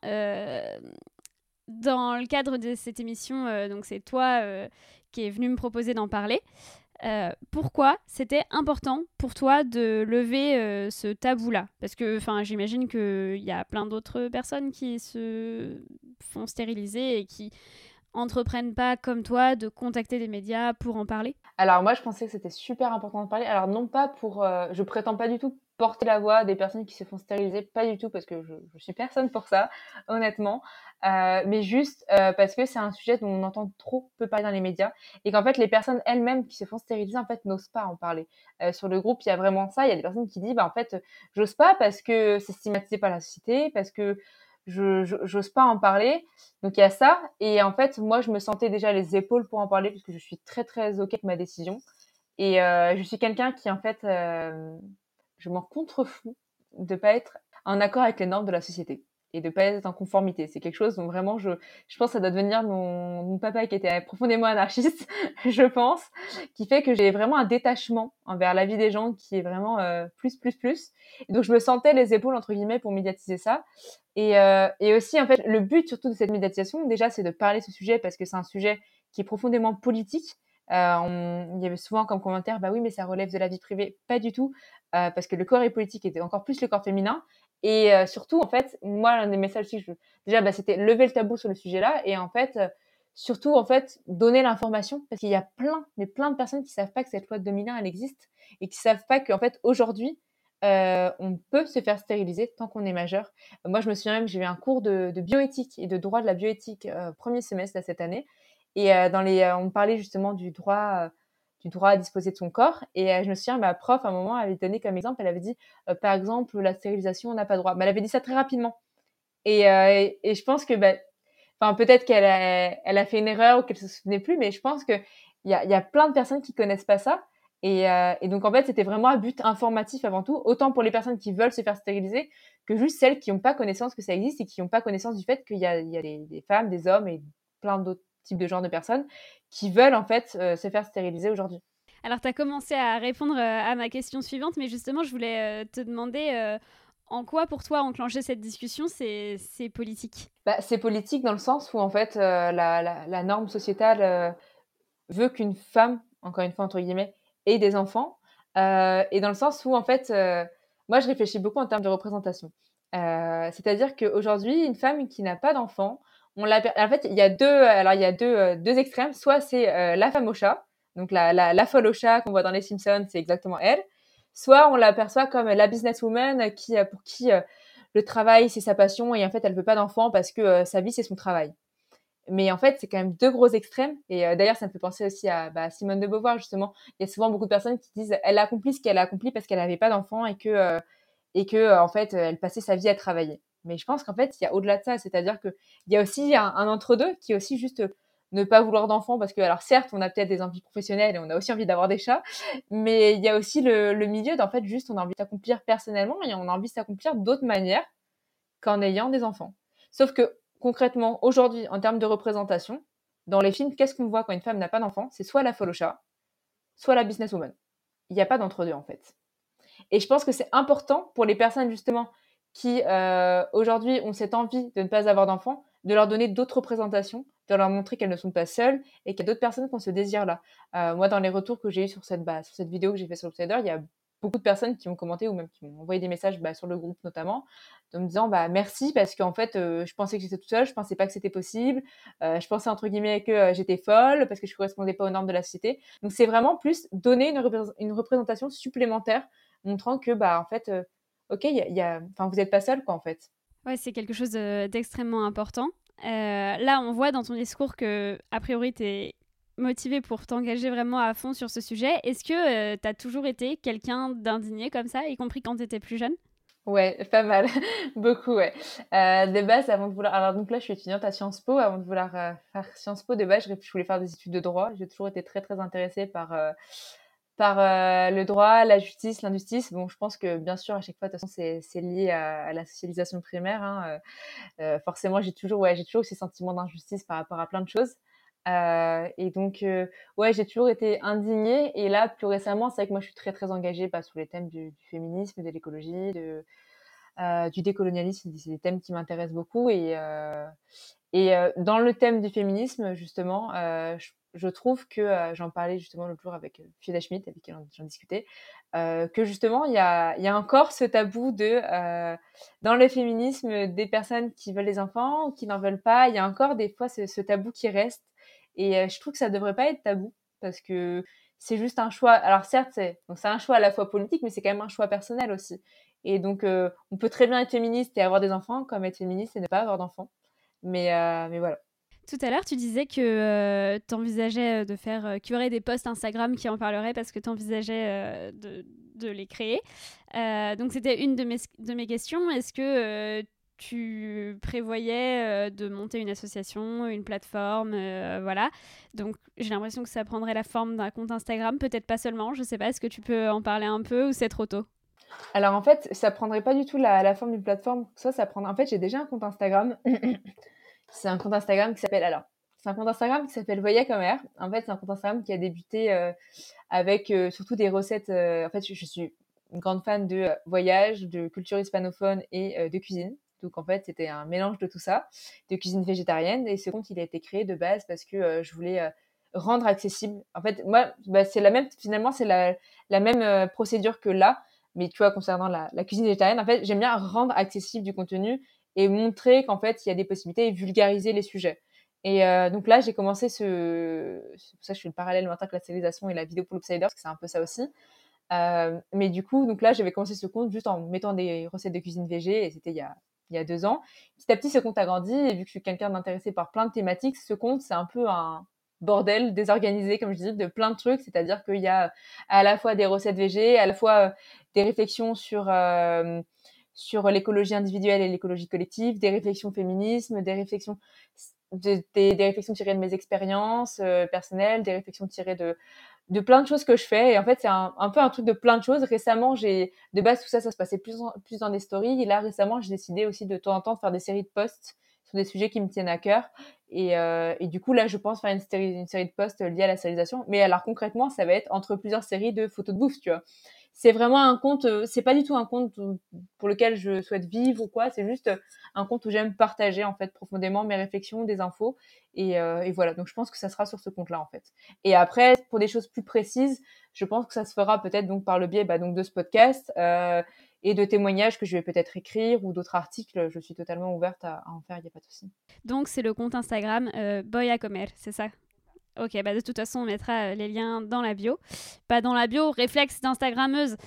dans le cadre de cette émission, donc c'est toi qui es venu me proposer d'en parler, pourquoi c'était important pour toi de lever ce tabou-là ? Parce que j'imagine qu'il y a plein d'autres personnes qui se font stériliser et qui entreprennent pas comme toi de contacter des médias pour en parler. Alors moi je pensais que c'était super important de parler. Alors non pas pour... je prétends pas du tout porter la voix des personnes qui se font stériliser, pas du tout parce que je suis personne pour ça, honnêtement. Mais juste parce que c'est un sujet dont on entend trop peu parler dans les médias et qu'en fait les personnes elles-mêmes qui se font stériliser en fait n'osent pas en parler. Sur le groupe il y a vraiment ça, il y a des personnes qui disent en fait j'ose pas parce que c'est stigmatisé par la société, parce que j'ose pas en parler. Donc il y a ça et en fait moi je me sentais déjà les épaules pour en parler parce que je suis très très ok avec ma décision et je suis quelqu'un qui en fait je m'en contrefous de pas être en accord avec les normes de la société et de pas être en conformité. C'est quelque chose dont vraiment je pense que ça doit devenir mon papa qui était profondément anarchiste, je pense, qui fait que j'ai vraiment un détachement envers la vie des gens qui est vraiment plus. Et donc je me sentais les épaules entre guillemets pour médiatiser ça. Et aussi en fait le but surtout de cette médiatisation déjà c'est de parler de ce sujet parce que c'est un sujet qui est profondément politique. Il y avait souvent comme commentaire bah oui mais ça relève de la vie privée, pas du tout parce que le corps est politique et encore plus le corps féminin et surtout en fait moi l'un des messages aussi déjà c'était lever le tabou sur le sujet là et en fait surtout en fait donner l'information parce qu'il y a plein de personnes qui savent pas que cette loi de 2001 elle existe et qui savent pas qu'en fait aujourd'hui on peut se faire stériliser tant qu'on est majeur. Moi je me souviens même j'ai eu un cours de bioéthique et de droit de la bioéthique premier semestre là, cette année et on parlait justement du droit à disposer de son corps et je me souviens ma prof à un moment avait donné comme exemple, elle avait dit par exemple la stérilisation on n'a pas droit, mais elle avait dit ça très rapidement et je pense que peut-être qu'elle a fait une erreur ou qu'elle se souvenait plus, mais je pense que il y a plein de personnes qui connaissent pas ça et donc en fait c'était vraiment un but informatif avant tout, autant pour les personnes qui veulent se faire stériliser que juste celles qui n'ont pas connaissance que ça existe et qui n'ont pas connaissance du fait qu'il y a des femmes, des hommes et plein d'autres types de genres de personnes qui veulent en fait se faire stériliser aujourd'hui. Alors tu as commencé à répondre à ma question suivante, mais justement je voulais te demander en quoi pour toi enclencher cette discussion c'est politique ? C'est politique dans le sens où en fait la norme sociétale veut qu'une femme, encore une fois entre guillemets, ait des enfants et dans le sens où en fait moi je réfléchis beaucoup en termes de représentation. C'est-à-dire qu'aujourd'hui une femme qui n'a pas d'enfant, en fait il y a deux extrêmes, soit c'est la femme au chat, donc la folle au chat qu'on voit dans les Simpsons, c'est exactement elle, soit on l'aperçoit comme la businesswoman pour qui le travail c'est sa passion et en fait elle veut pas d'enfant parce que sa vie c'est son travail. Mais en fait, c'est quand même 2 gros extrêmes. Et d'ailleurs, ça me fait penser aussi à Simone de Beauvoir, justement. Il y a souvent beaucoup de personnes qui disent elle a accompli ce qu'elle a accompli parce qu'elle n'avait pas d'enfant et que en fait, elle passait sa vie à travailler. Mais je pense qu'en fait, il y a au-delà de ça. C'est-à-dire qu'il y a aussi un entre-deux qui est aussi juste ne pas vouloir d'enfants parce que, alors certes, on a peut-être des envies professionnelles et on a aussi envie d'avoir des chats, mais il y a aussi le milieu d'en fait, juste on a envie de s'accomplir personnellement et on a envie de s'accomplir d'autres manières qu'en ayant des enfants. Sauf que, concrètement, aujourd'hui, en termes de représentation, dans les films, qu'est-ce qu'on voit quand une femme n'a pas d'enfant ? C'est soit la folle au chat, soit la businesswoman. Il n'y a pas d'entre-deux, en fait. Et je pense que c'est important pour les personnes, justement, qui, aujourd'hui, ont cette envie de ne pas avoir d'enfants, de leur donner d'autres représentations, de leur montrer qu'elles ne sont pas seules et qu'il y a d'autres personnes qui ont ce désir-là. Moi, dans les retours que j'ai eus sur cette vidéo que j'ai fait sur Outsider, il y a beaucoup de personnes qui m'ont commenté ou même qui m'ont envoyé des messages sur le groupe notamment, en me disant merci parce qu'en fait je pensais que j'étais toute seule, je pensais pas que c'était possible, je pensais entre guillemets que j'étais folle parce que je correspondais pas aux normes de la société. Donc c'est vraiment plus donner une représentation supplémentaire montrant que en fait ok, vous êtes pas seule quoi en fait. Ouais, c'est quelque chose d'extrêmement important. Là on voit dans ton discours que a priori t'es motivée pour t'engager vraiment à fond sur ce sujet. Est-ce que t'as toujours été quelqu'un d'indigné comme ça, y compris quand t'étais plus jeune ? Ouais, pas mal. Beaucoup, ouais. De base, avant de vouloir... Alors, donc là, je suis étudiante à Sciences Po. Avant de vouloir faire Sciences Po, de base, je voulais faire des études de droit. J'ai toujours été très, très intéressée par le droit, la justice, l'injustice. Bon, je pense que, bien sûr, à chaque fois, de toute façon, c'est lié à la socialisation primaire. Hein. Forcément, j'ai toujours eu ces sentiments d'injustice par rapport à plein de choses. Et donc, j'ai toujours été indignée. Et là, plus récemment, c'est vrai que moi, je suis très, très engagée sur les thèmes du féminisme, de l'écologie, du décolonialisme. C'est des thèmes qui m'intéressent beaucoup. Et dans le thème du féminisme, justement, je trouve que, j'en parlais justement l'autre jour avec Fiona Schmidt, avec qui j'en discutais, que justement, il y a encore ce tabou dans le féminisme, des personnes qui veulent des enfants ou qui n'en veulent pas. Il y a encore des fois ce tabou qui reste. Et je trouve que ça devrait pas être tabou parce que c'est juste un choix. Alors certes, c'est un choix à la fois politique, mais c'est quand même un choix personnel aussi. Et donc, on peut très bien être féministe et avoir des enfants, comme être féministe et ne pas avoir d'enfants. Mais voilà. Tout à l'heure, tu disais que tu envisageais qu'il y aurait des posts Instagram qui en parleraient parce que tu envisageais de les créer. Donc, c'était une de mes questions. Est-ce que tu prévoyais de monter une association, une plateforme, voilà. Donc, j'ai l'impression que ça prendrait la forme d'un compte Instagram, peut-être pas seulement, je sais pas, est-ce que tu peux en parler un peu ou c'est trop tôt ? Alors, en fait, ça prendrait pas du tout la forme d'une plateforme. Ça prendrait... En fait, j'ai déjà un compte Instagram. C'est un compte Instagram qui s'appelle... Voya comme Air. En fait, c'est un compte Instagram qui a débuté avec surtout des recettes... En fait, je suis une grande fan de voyage, de culture hispanophone et de cuisine. Donc, en fait, c'était un mélange de tout ça, de cuisine végétarienne. Et ce compte, il a été créé de base parce que je voulais rendre accessible. En fait, moi, c'est la même procédure que là. Mais tu vois, concernant la cuisine végétarienne, en fait, j'aime bien rendre accessible du contenu et montrer qu'en fait, il y a des possibilités et vulgariser les sujets. Et donc là, j'ai commencé c'est pour ça que je fais le parallèle maintenant avec la stérilisation et la vidéo pour l'Outsider, parce que c'est un peu ça aussi. Mais du coup, donc là, j'avais commencé ce compte juste en mettant des recettes de cuisine végé, et c'était il y a 2 ans. Petit à petit, ce compte a grandi, et vu que je suis quelqu'un d'intéressé par plein de thématiques, ce compte, c'est un peu un bordel désorganisé, comme je dis, de plein de trucs. C'est-à-dire qu'il y a à la fois des recettes végé, à la fois des réflexions sur l'écologie individuelle et l'écologie collective, des réflexions féminisme, des réflexions tirées de mes expériences personnelles, des réflexions tirées de plein de choses que je fais. Et en fait, c'est un peu un truc de plein de choses. Récemment, de base, tout ça se passait plus dans des stories. Et là, récemment, j'ai décidé aussi de temps en temps de faire des séries de posts sur des sujets qui me tiennent à cœur. Et du coup, là, je pense faire une série de posts liés à la stérilisation. Mais alors, concrètement, ça va être entre plusieurs séries de photos de bouffe, tu vois. C'est vraiment un compte, c'est pas du tout un compte pour lequel je souhaite vivre ou quoi, c'est juste un compte où j'aime partager en fait profondément mes réflexions, des infos et voilà. Donc je pense que ça sera sur ce compte-là en fait. Et après, pour des choses plus précises, je pense que ça se fera peut-être donc par le biais donc de ce podcast et de témoignages que je vais peut-être écrire ou d'autres articles. Je suis totalement ouverte à en faire, il n'y a pas de souci. Donc c'est le compte Instagram Voya Comer, c'est ça ? Ok, de toute façon, on mettra les liens dans la bio. Pas dans la bio, réflexe d'Instagrammeuse.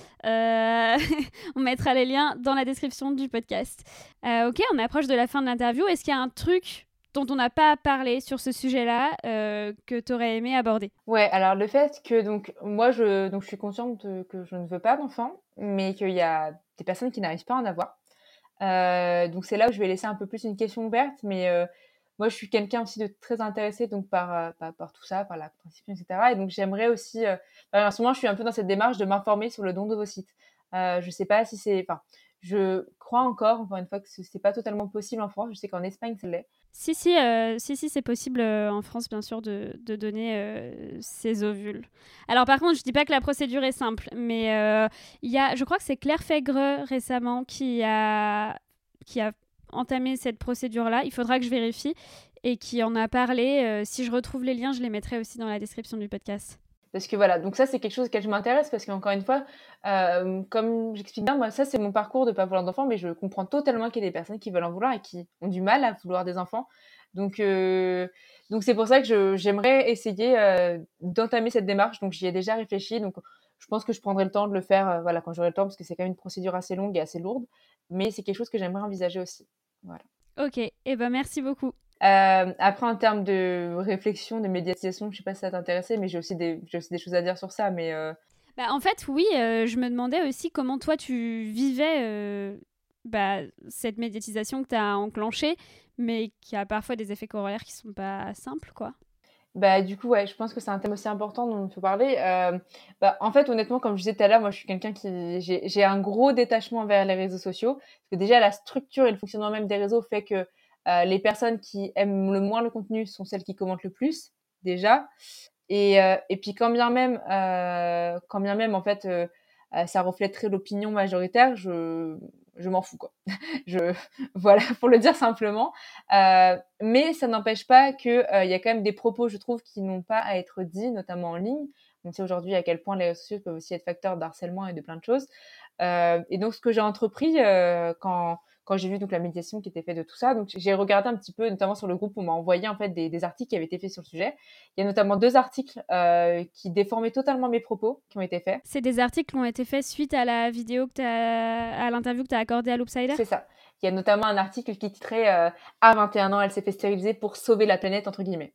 On mettra les liens dans la description du podcast. Ok, on approche de la fin de l'interview. Est-ce qu'il y a un truc dont on n'a pas parlé sur ce sujet-là que tu aurais aimé aborder? Ouais, alors le fait que donc moi je suis consciente que je ne veux pas d'enfant, mais qu'il y a des personnes qui n'arrivent pas à en avoir. Donc c'est là où je vais laisser un peu plus une question ouverte, mais moi je suis quelqu'un aussi de très intéressé donc par tout ça, par la contraception, etc. Et donc j'aimerais aussi, en ce moment je suis un peu dans cette démarche de m'informer sur le don d'ovocytes. Je sais pas si c'est, enfin, je crois encore une fois que c'est pas totalement possible en France. Je sais qu'en Espagne ça l'est. Si, c'est possible en France, bien sûr, de donner ses ovules. Alors, par contre, je dis pas que la procédure est simple, mais je crois que c'est Claire Fègre récemment qui a entamé cette procédure-là. Il faudra que je vérifie et qui en a parlé. Si je retrouve les liens, je les mettrai aussi dans la description du podcast. Parce que voilà, donc ça c'est quelque chose auquel je m'intéresse parce qu'encore une fois, comme j'explique bien, moi ça c'est mon parcours de pas vouloir d'enfants, mais je comprends totalement qu'il y a des personnes qui veulent en vouloir et qui ont du mal à vouloir des enfants. Donc c'est pour ça que j'aimerais essayer d'entamer cette démarche. Donc j'y ai déjà réfléchi. Donc je pense que je prendrai le temps de le faire, voilà, quand j'aurai le temps, parce que c'est quand même une procédure assez longue et assez lourde. Mais c'est quelque chose que j'aimerais envisager aussi. Voilà. Ok, et ben merci beaucoup. Après, en termes de réflexion, de médiatisation, je sais pas si ça t'intéressait, mais j'ai aussi des choses à dire sur ça. Mais en fait, oui, je me demandais aussi comment toi tu vivais cette médiatisation que tu as enclenchée, mais qui a parfois des effets corollaires qui sont pas simples, quoi. Du coup, ouais, je pense que c'est un thème aussi important dont il faut parler. En fait, honnêtement, comme je disais tout à l'heure, moi, je suis quelqu'un j'ai un gros détachement vers les réseaux sociaux. Parce que déjà, la structure et le fonctionnement même des réseaux fait que les personnes qui aiment le moins le contenu sont celles qui commentent le plus, déjà. Et puis, quand bien même, en fait, ça reflèterait l'opinion majoritaire, je m'en fous, quoi. Voilà, pour le dire simplement. Mais ça n'empêche pas que y a quand même des propos, je trouve, qui n'ont pas à être dits, notamment en ligne. On sait aujourd'hui à quel point les réseaux sociaux peuvent aussi être facteurs d'harcèlement et de plein de choses. Et donc, ce que j'ai entrepris quand j'ai vu donc la médiation qui était faite de tout ça, donc j'ai regardé un petit peu, notamment sur le groupe, on m'a envoyé en fait des articles qui avaient été faits sur le sujet. Il y a notamment 2 articles qui déformaient totalement mes propos qui ont été faits. C'est des articles qui ont été faits suite à la vidéo à l'interview que tu as accordée à Loopsider ? C'est ça. Il y a notamment un article qui titrait à 21 ans, elle s'est fait stériliser pour sauver la planète, entre guillemets.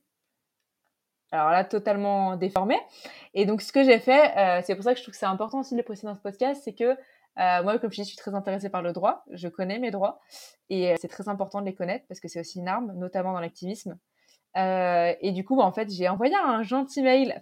Alors là, totalement déformé. Et donc, ce que j'ai fait, c'est pour ça que je trouve que c'est important aussi de le préciser dans ce podcast, c'est que moi, comme je dis, je suis très intéressée par le droit. Je connais mes droits. Et c'est très important de les connaître parce que c'est aussi une arme, notamment dans l'activisme. Et du coup, en fait, j'ai envoyé un gentil mail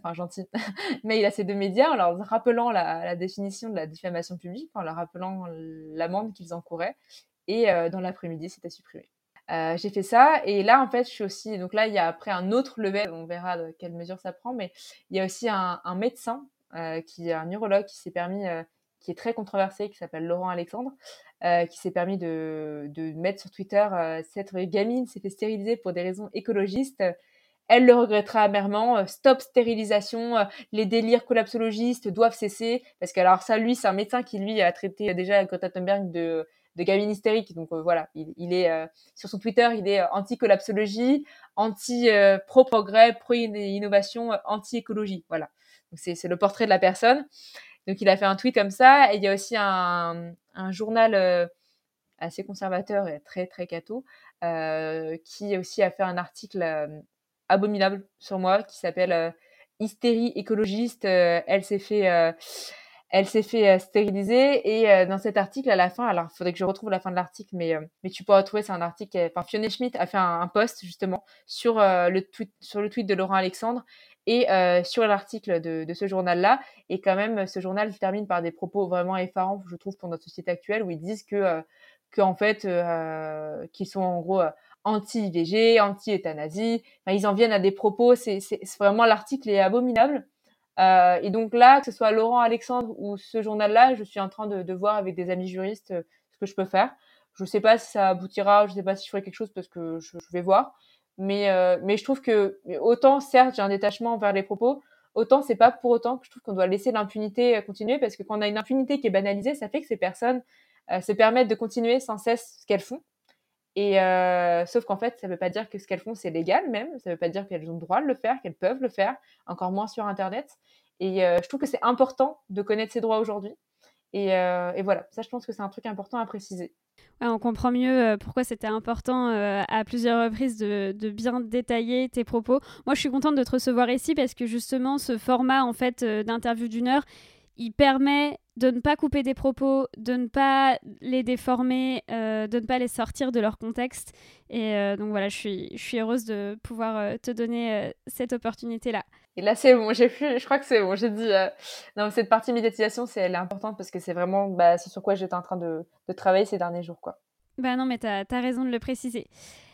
à ces 2 médias en leur rappelant la définition de la diffamation publique, en leur rappelant l'amende qu'ils encouraient. Et dans l'après-midi, c'était supprimé. J'ai fait ça et là en fait je suis aussi, donc là il y a après un autre level, on verra de quelle mesure ça prend, mais il y a aussi un médecin qui est un neurologue qui s'est permis, qui est très controversé, qui s'appelle Laurent Alexandre, qui s'est permis de mettre sur Twitter cette gamine s'est fait stériliser pour des raisons écologistes. Elle le regrettera amèrement. Stop stérilisation. Les délires collapsologistes doivent cesser. Parce que alors ça, lui, c'est un médecin qui lui a traité déjà Greta Thunberg de gamine hystérique. Donc voilà, il est sur son Twitter, il est anti-collapsologie, pro-progrès, pro-innovation, anti-écologie. Voilà. Donc c'est le portrait de la personne. Donc il a fait un tweet comme ça. Et il y a aussi un journal assez conservateur et très très catho qui aussi a fait un article abominable sur moi qui s'appelle Hystérie écologiste. Elle s'est fait stériliser et dans cet article à la fin, alors il faudrait que je retrouve la fin de l'article, mais tu peux retrouver, c'est un article, Fiona Schmidt a fait un post justement sur le tweet de Laurent Alexandre et sur l'article de ce journal-là. Et quand même, ce journal termine par des propos vraiment effarants, je trouve, pour notre société actuelle, où ils disent qu'en fait, qu'ils sont en gros anti-IVG, anti-euthanasie. Enfin, ils en viennent à des propos, c'est vraiment, l'article est abominable. Et donc là, que ce soit Laurent Alexandre ou ce journal-là, je suis en train de voir avec des amis juristes ce que je peux faire. Je sais pas si ça aboutira, je sais pas si je ferai quelque chose parce que je vais voir. Mais je trouve que autant, certes, j'ai un détachement vers les propos, autant c'est pas pour autant que je trouve qu'on doit laisser l'impunité continuer, parce que quand on a une impunité qui est banalisée, ça fait que ces personnes se permettent de continuer sans cesse ce qu'elles font. Et sauf qu'en fait, ça veut pas dire que ce qu'elles font c'est légal, même ça veut pas dire qu'elles ont le droit de le faire, qu'elles peuvent le faire, encore moins sur internet. Et je trouve que c'est important de connaître ses droits aujourd'hui. Et voilà, ça je pense que c'est un truc important à préciser. Ouais, on comprend mieux pourquoi c'était important à plusieurs reprises de bien détailler tes propos. Moi, je suis contente de te recevoir ici parce que justement, ce format en fait d'interview d'1 heure, il permet de ne pas couper des propos, de ne pas les déformer, de ne pas les sortir de leur contexte. Et donc voilà, je suis heureuse de pouvoir te donner cette opportunité-là. Et là, c'est bon, je crois que c'est bon. J'ai dit, non, cette partie médiatisation, elle est importante parce que c'est vraiment, c'est sur quoi j'étais en train de travailler ces derniers jours, quoi. Bah non, mais t'as raison de le préciser.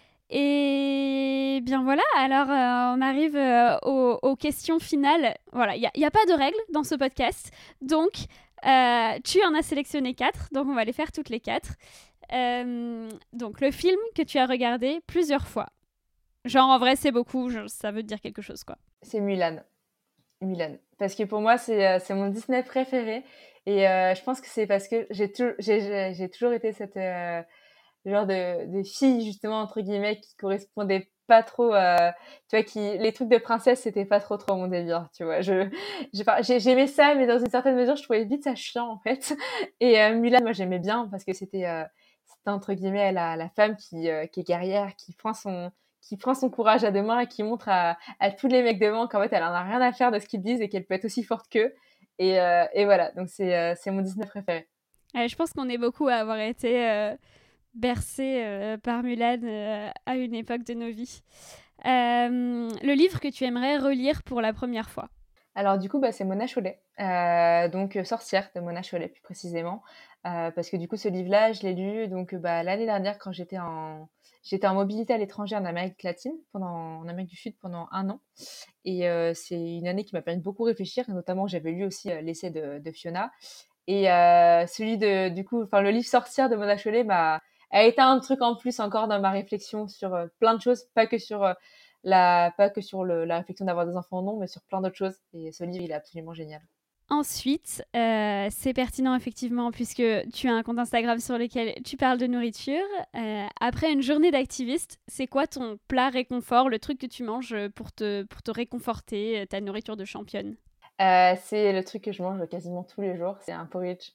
Et bien voilà, alors on arrive aux questions finales. Voilà, il n'y a pas de règles dans ce podcast, donc tu en as sélectionné 4, donc on va les faire toutes les 4. Donc le film que tu as regardé plusieurs fois. Genre en vrai c'est beaucoup, ça veut te dire quelque chose quoi. C'est Mulan. Parce que pour moi c'est mon Disney préféré et je pense que c'est parce que j'ai toujours été cette genre de fille justement entre guillemets qui correspondait pas trop tu vois, les trucs de princesse c'était pas trop mon délire, tu vois. J'aimais ça mais dans une certaine mesure je trouvais vite ça chiant en fait. Et Mulan moi j'aimais bien parce que c'était entre guillemets la femme qui est guerrière, qui prend son courage à deux mains et qui montre à tous les mecs devant qu'en fait elle en a rien à faire de ce qu'ils disent et qu'elle peut être aussi forte qu'eux. Et voilà, donc c'est mon Disney préféré. Je pense qu'on est beaucoup à avoir été bercés par Mulan à une époque de nos vies. Le livre que tu aimerais relire pour la première fois? Alors du coup, c'est Mona Chollet, donc Sorcière de Mona Chollet plus précisément, parce que du coup ce livre-là, je l'ai lu donc l'année dernière quand j'étais en mobilité à l'étranger en Amérique latine, en Amérique du Sud pendant 1 an, et c'est une année qui m'a permis de beaucoup réfléchir, notamment j'avais lu aussi l'essai de Fiona, et le livre Sorcière de Mona Chollet a été un truc en plus encore dans ma réflexion sur plein de choses, pas que sur la réflexion d'avoir des enfants non, mais sur plein d'autres choses. Et ce livre, il est absolument génial. Ensuite, c'est pertinent effectivement puisque tu as un compte Instagram sur lequel tu parles de nourriture. Après une journée d'activiste, c'est quoi ton plat réconfort, le truc que tu manges pour te réconforter, ta nourriture de championne? C'est le truc que je mange quasiment tous les jours, c'est un porridge.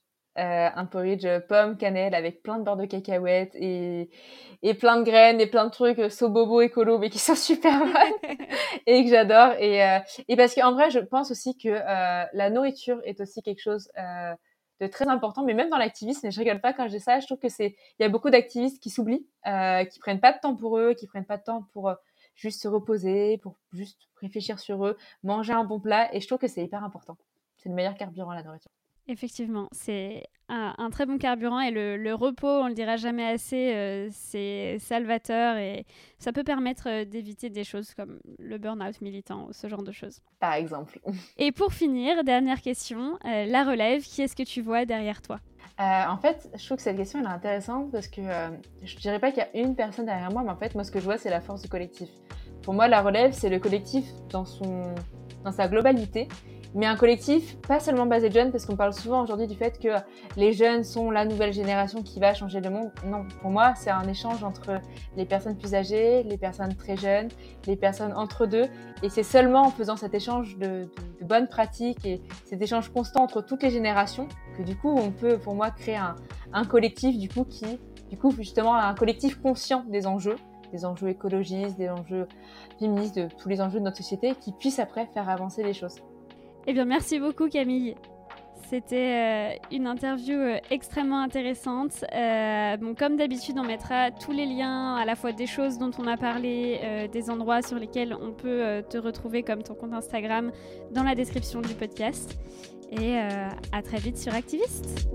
Pomme, cannelle avec plein de beurre de cacahuètes et plein de graines et plein de trucs sobobo écolo mais qui sont super bonnes et que j'adore et parce qu'en vrai je pense aussi que la nourriture est aussi quelque chose de très important, mais même dans l'activisme, et je rigole pas quand je dis ça, je trouve que il y a beaucoup d'activistes qui s'oublient, qui prennent pas de temps pour eux, qui prennent pas de temps pour juste se reposer, pour juste réfléchir sur eux, manger un bon plat, et je trouve que c'est hyper important. C'est le meilleur carburant, la nourriture. Effectivement, c'est un très bon carburant et le repos, on le dira jamais assez, c'est salvateur et ça peut permettre d'éviter des choses comme le burn-out militant ou ce genre de choses. Par exemple. Et pour finir, dernière question, la relève, qui est-ce que tu vois derrière toi? En fait, je trouve que cette question elle est intéressante parce que je dirais pas qu'il y a une personne derrière moi, mais en fait, moi ce que je vois c'est la force du collectif. Pour moi, la relève, c'est le collectif dans sa globalité. Mais un collectif, pas seulement basé de jeunes, parce qu'on parle souvent aujourd'hui du fait que les jeunes sont la nouvelle génération qui va changer le monde. Non, pour moi, c'est un échange entre les personnes plus âgées, les personnes très jeunes, les personnes entre deux. Et c'est seulement en faisant cet échange de bonnes pratiques et cet échange constant entre toutes les générations que du coup, on peut, pour moi, créer un collectif justement, un collectif conscient des enjeux écologistes, des enjeux féministes, de tous les enjeux de notre société, qui puissent après faire avancer les choses. Eh bien, merci beaucoup Camille. C'était une interview extrêmement intéressante. Comme d'habitude, on mettra tous les liens, à la fois des choses dont on a parlé, des endroits sur lesquels on peut te retrouver, comme ton compte Instagram, dans la description du podcast. Et à très vite sur Activiste.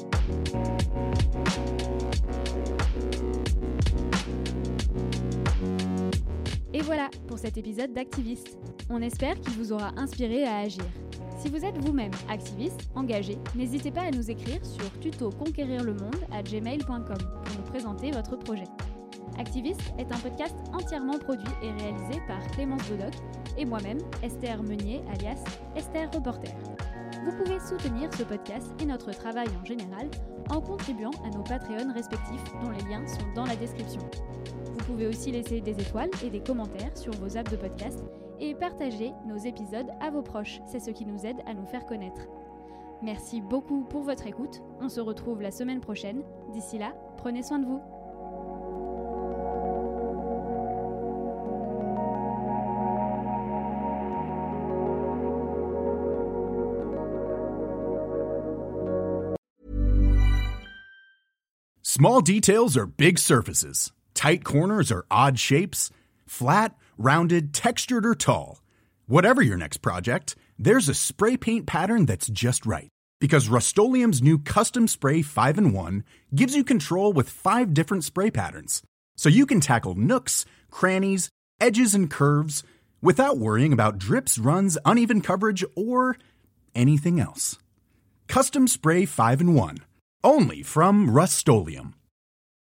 Et voilà pour cet épisode d'Activiste. On espère qu'il vous aura inspiré à agir. Si vous êtes vous-même activiste, engagé, n'hésitez pas à nous écrire sur tutoconquérirlemonde@gmail.com pour nous présenter votre projet. Activiste est un podcast entièrement produit et réalisé par Clémence Bodoc et moi-même, Esther Meunier, alias Esther Reporter. Vous pouvez soutenir ce podcast et notre travail en général en contribuant à nos Patreons respectifs dont les liens sont dans la description. Vous pouvez aussi laisser des étoiles et des commentaires sur vos apps de podcast et partager nos épisodes à vos proches, c'est ce qui nous aide à nous faire connaître. Merci beaucoup pour votre écoute. On se retrouve la semaine prochaine. D'ici là, prenez soin de vous. Small details are big surfaces. Tight corners are odd shapes. Flat, rounded, textured, or tall. Whatever your next project, there's a spray paint pattern that's just right. Because Rust-Oleum's new Custom Spray 5-in-1 gives you control with 5 different spray patterns. So you can tackle nooks, crannies, edges, and curves without worrying about drips, runs, uneven coverage, or anything else. Custom Spray 5-in-1. Only from Rust-Oleum.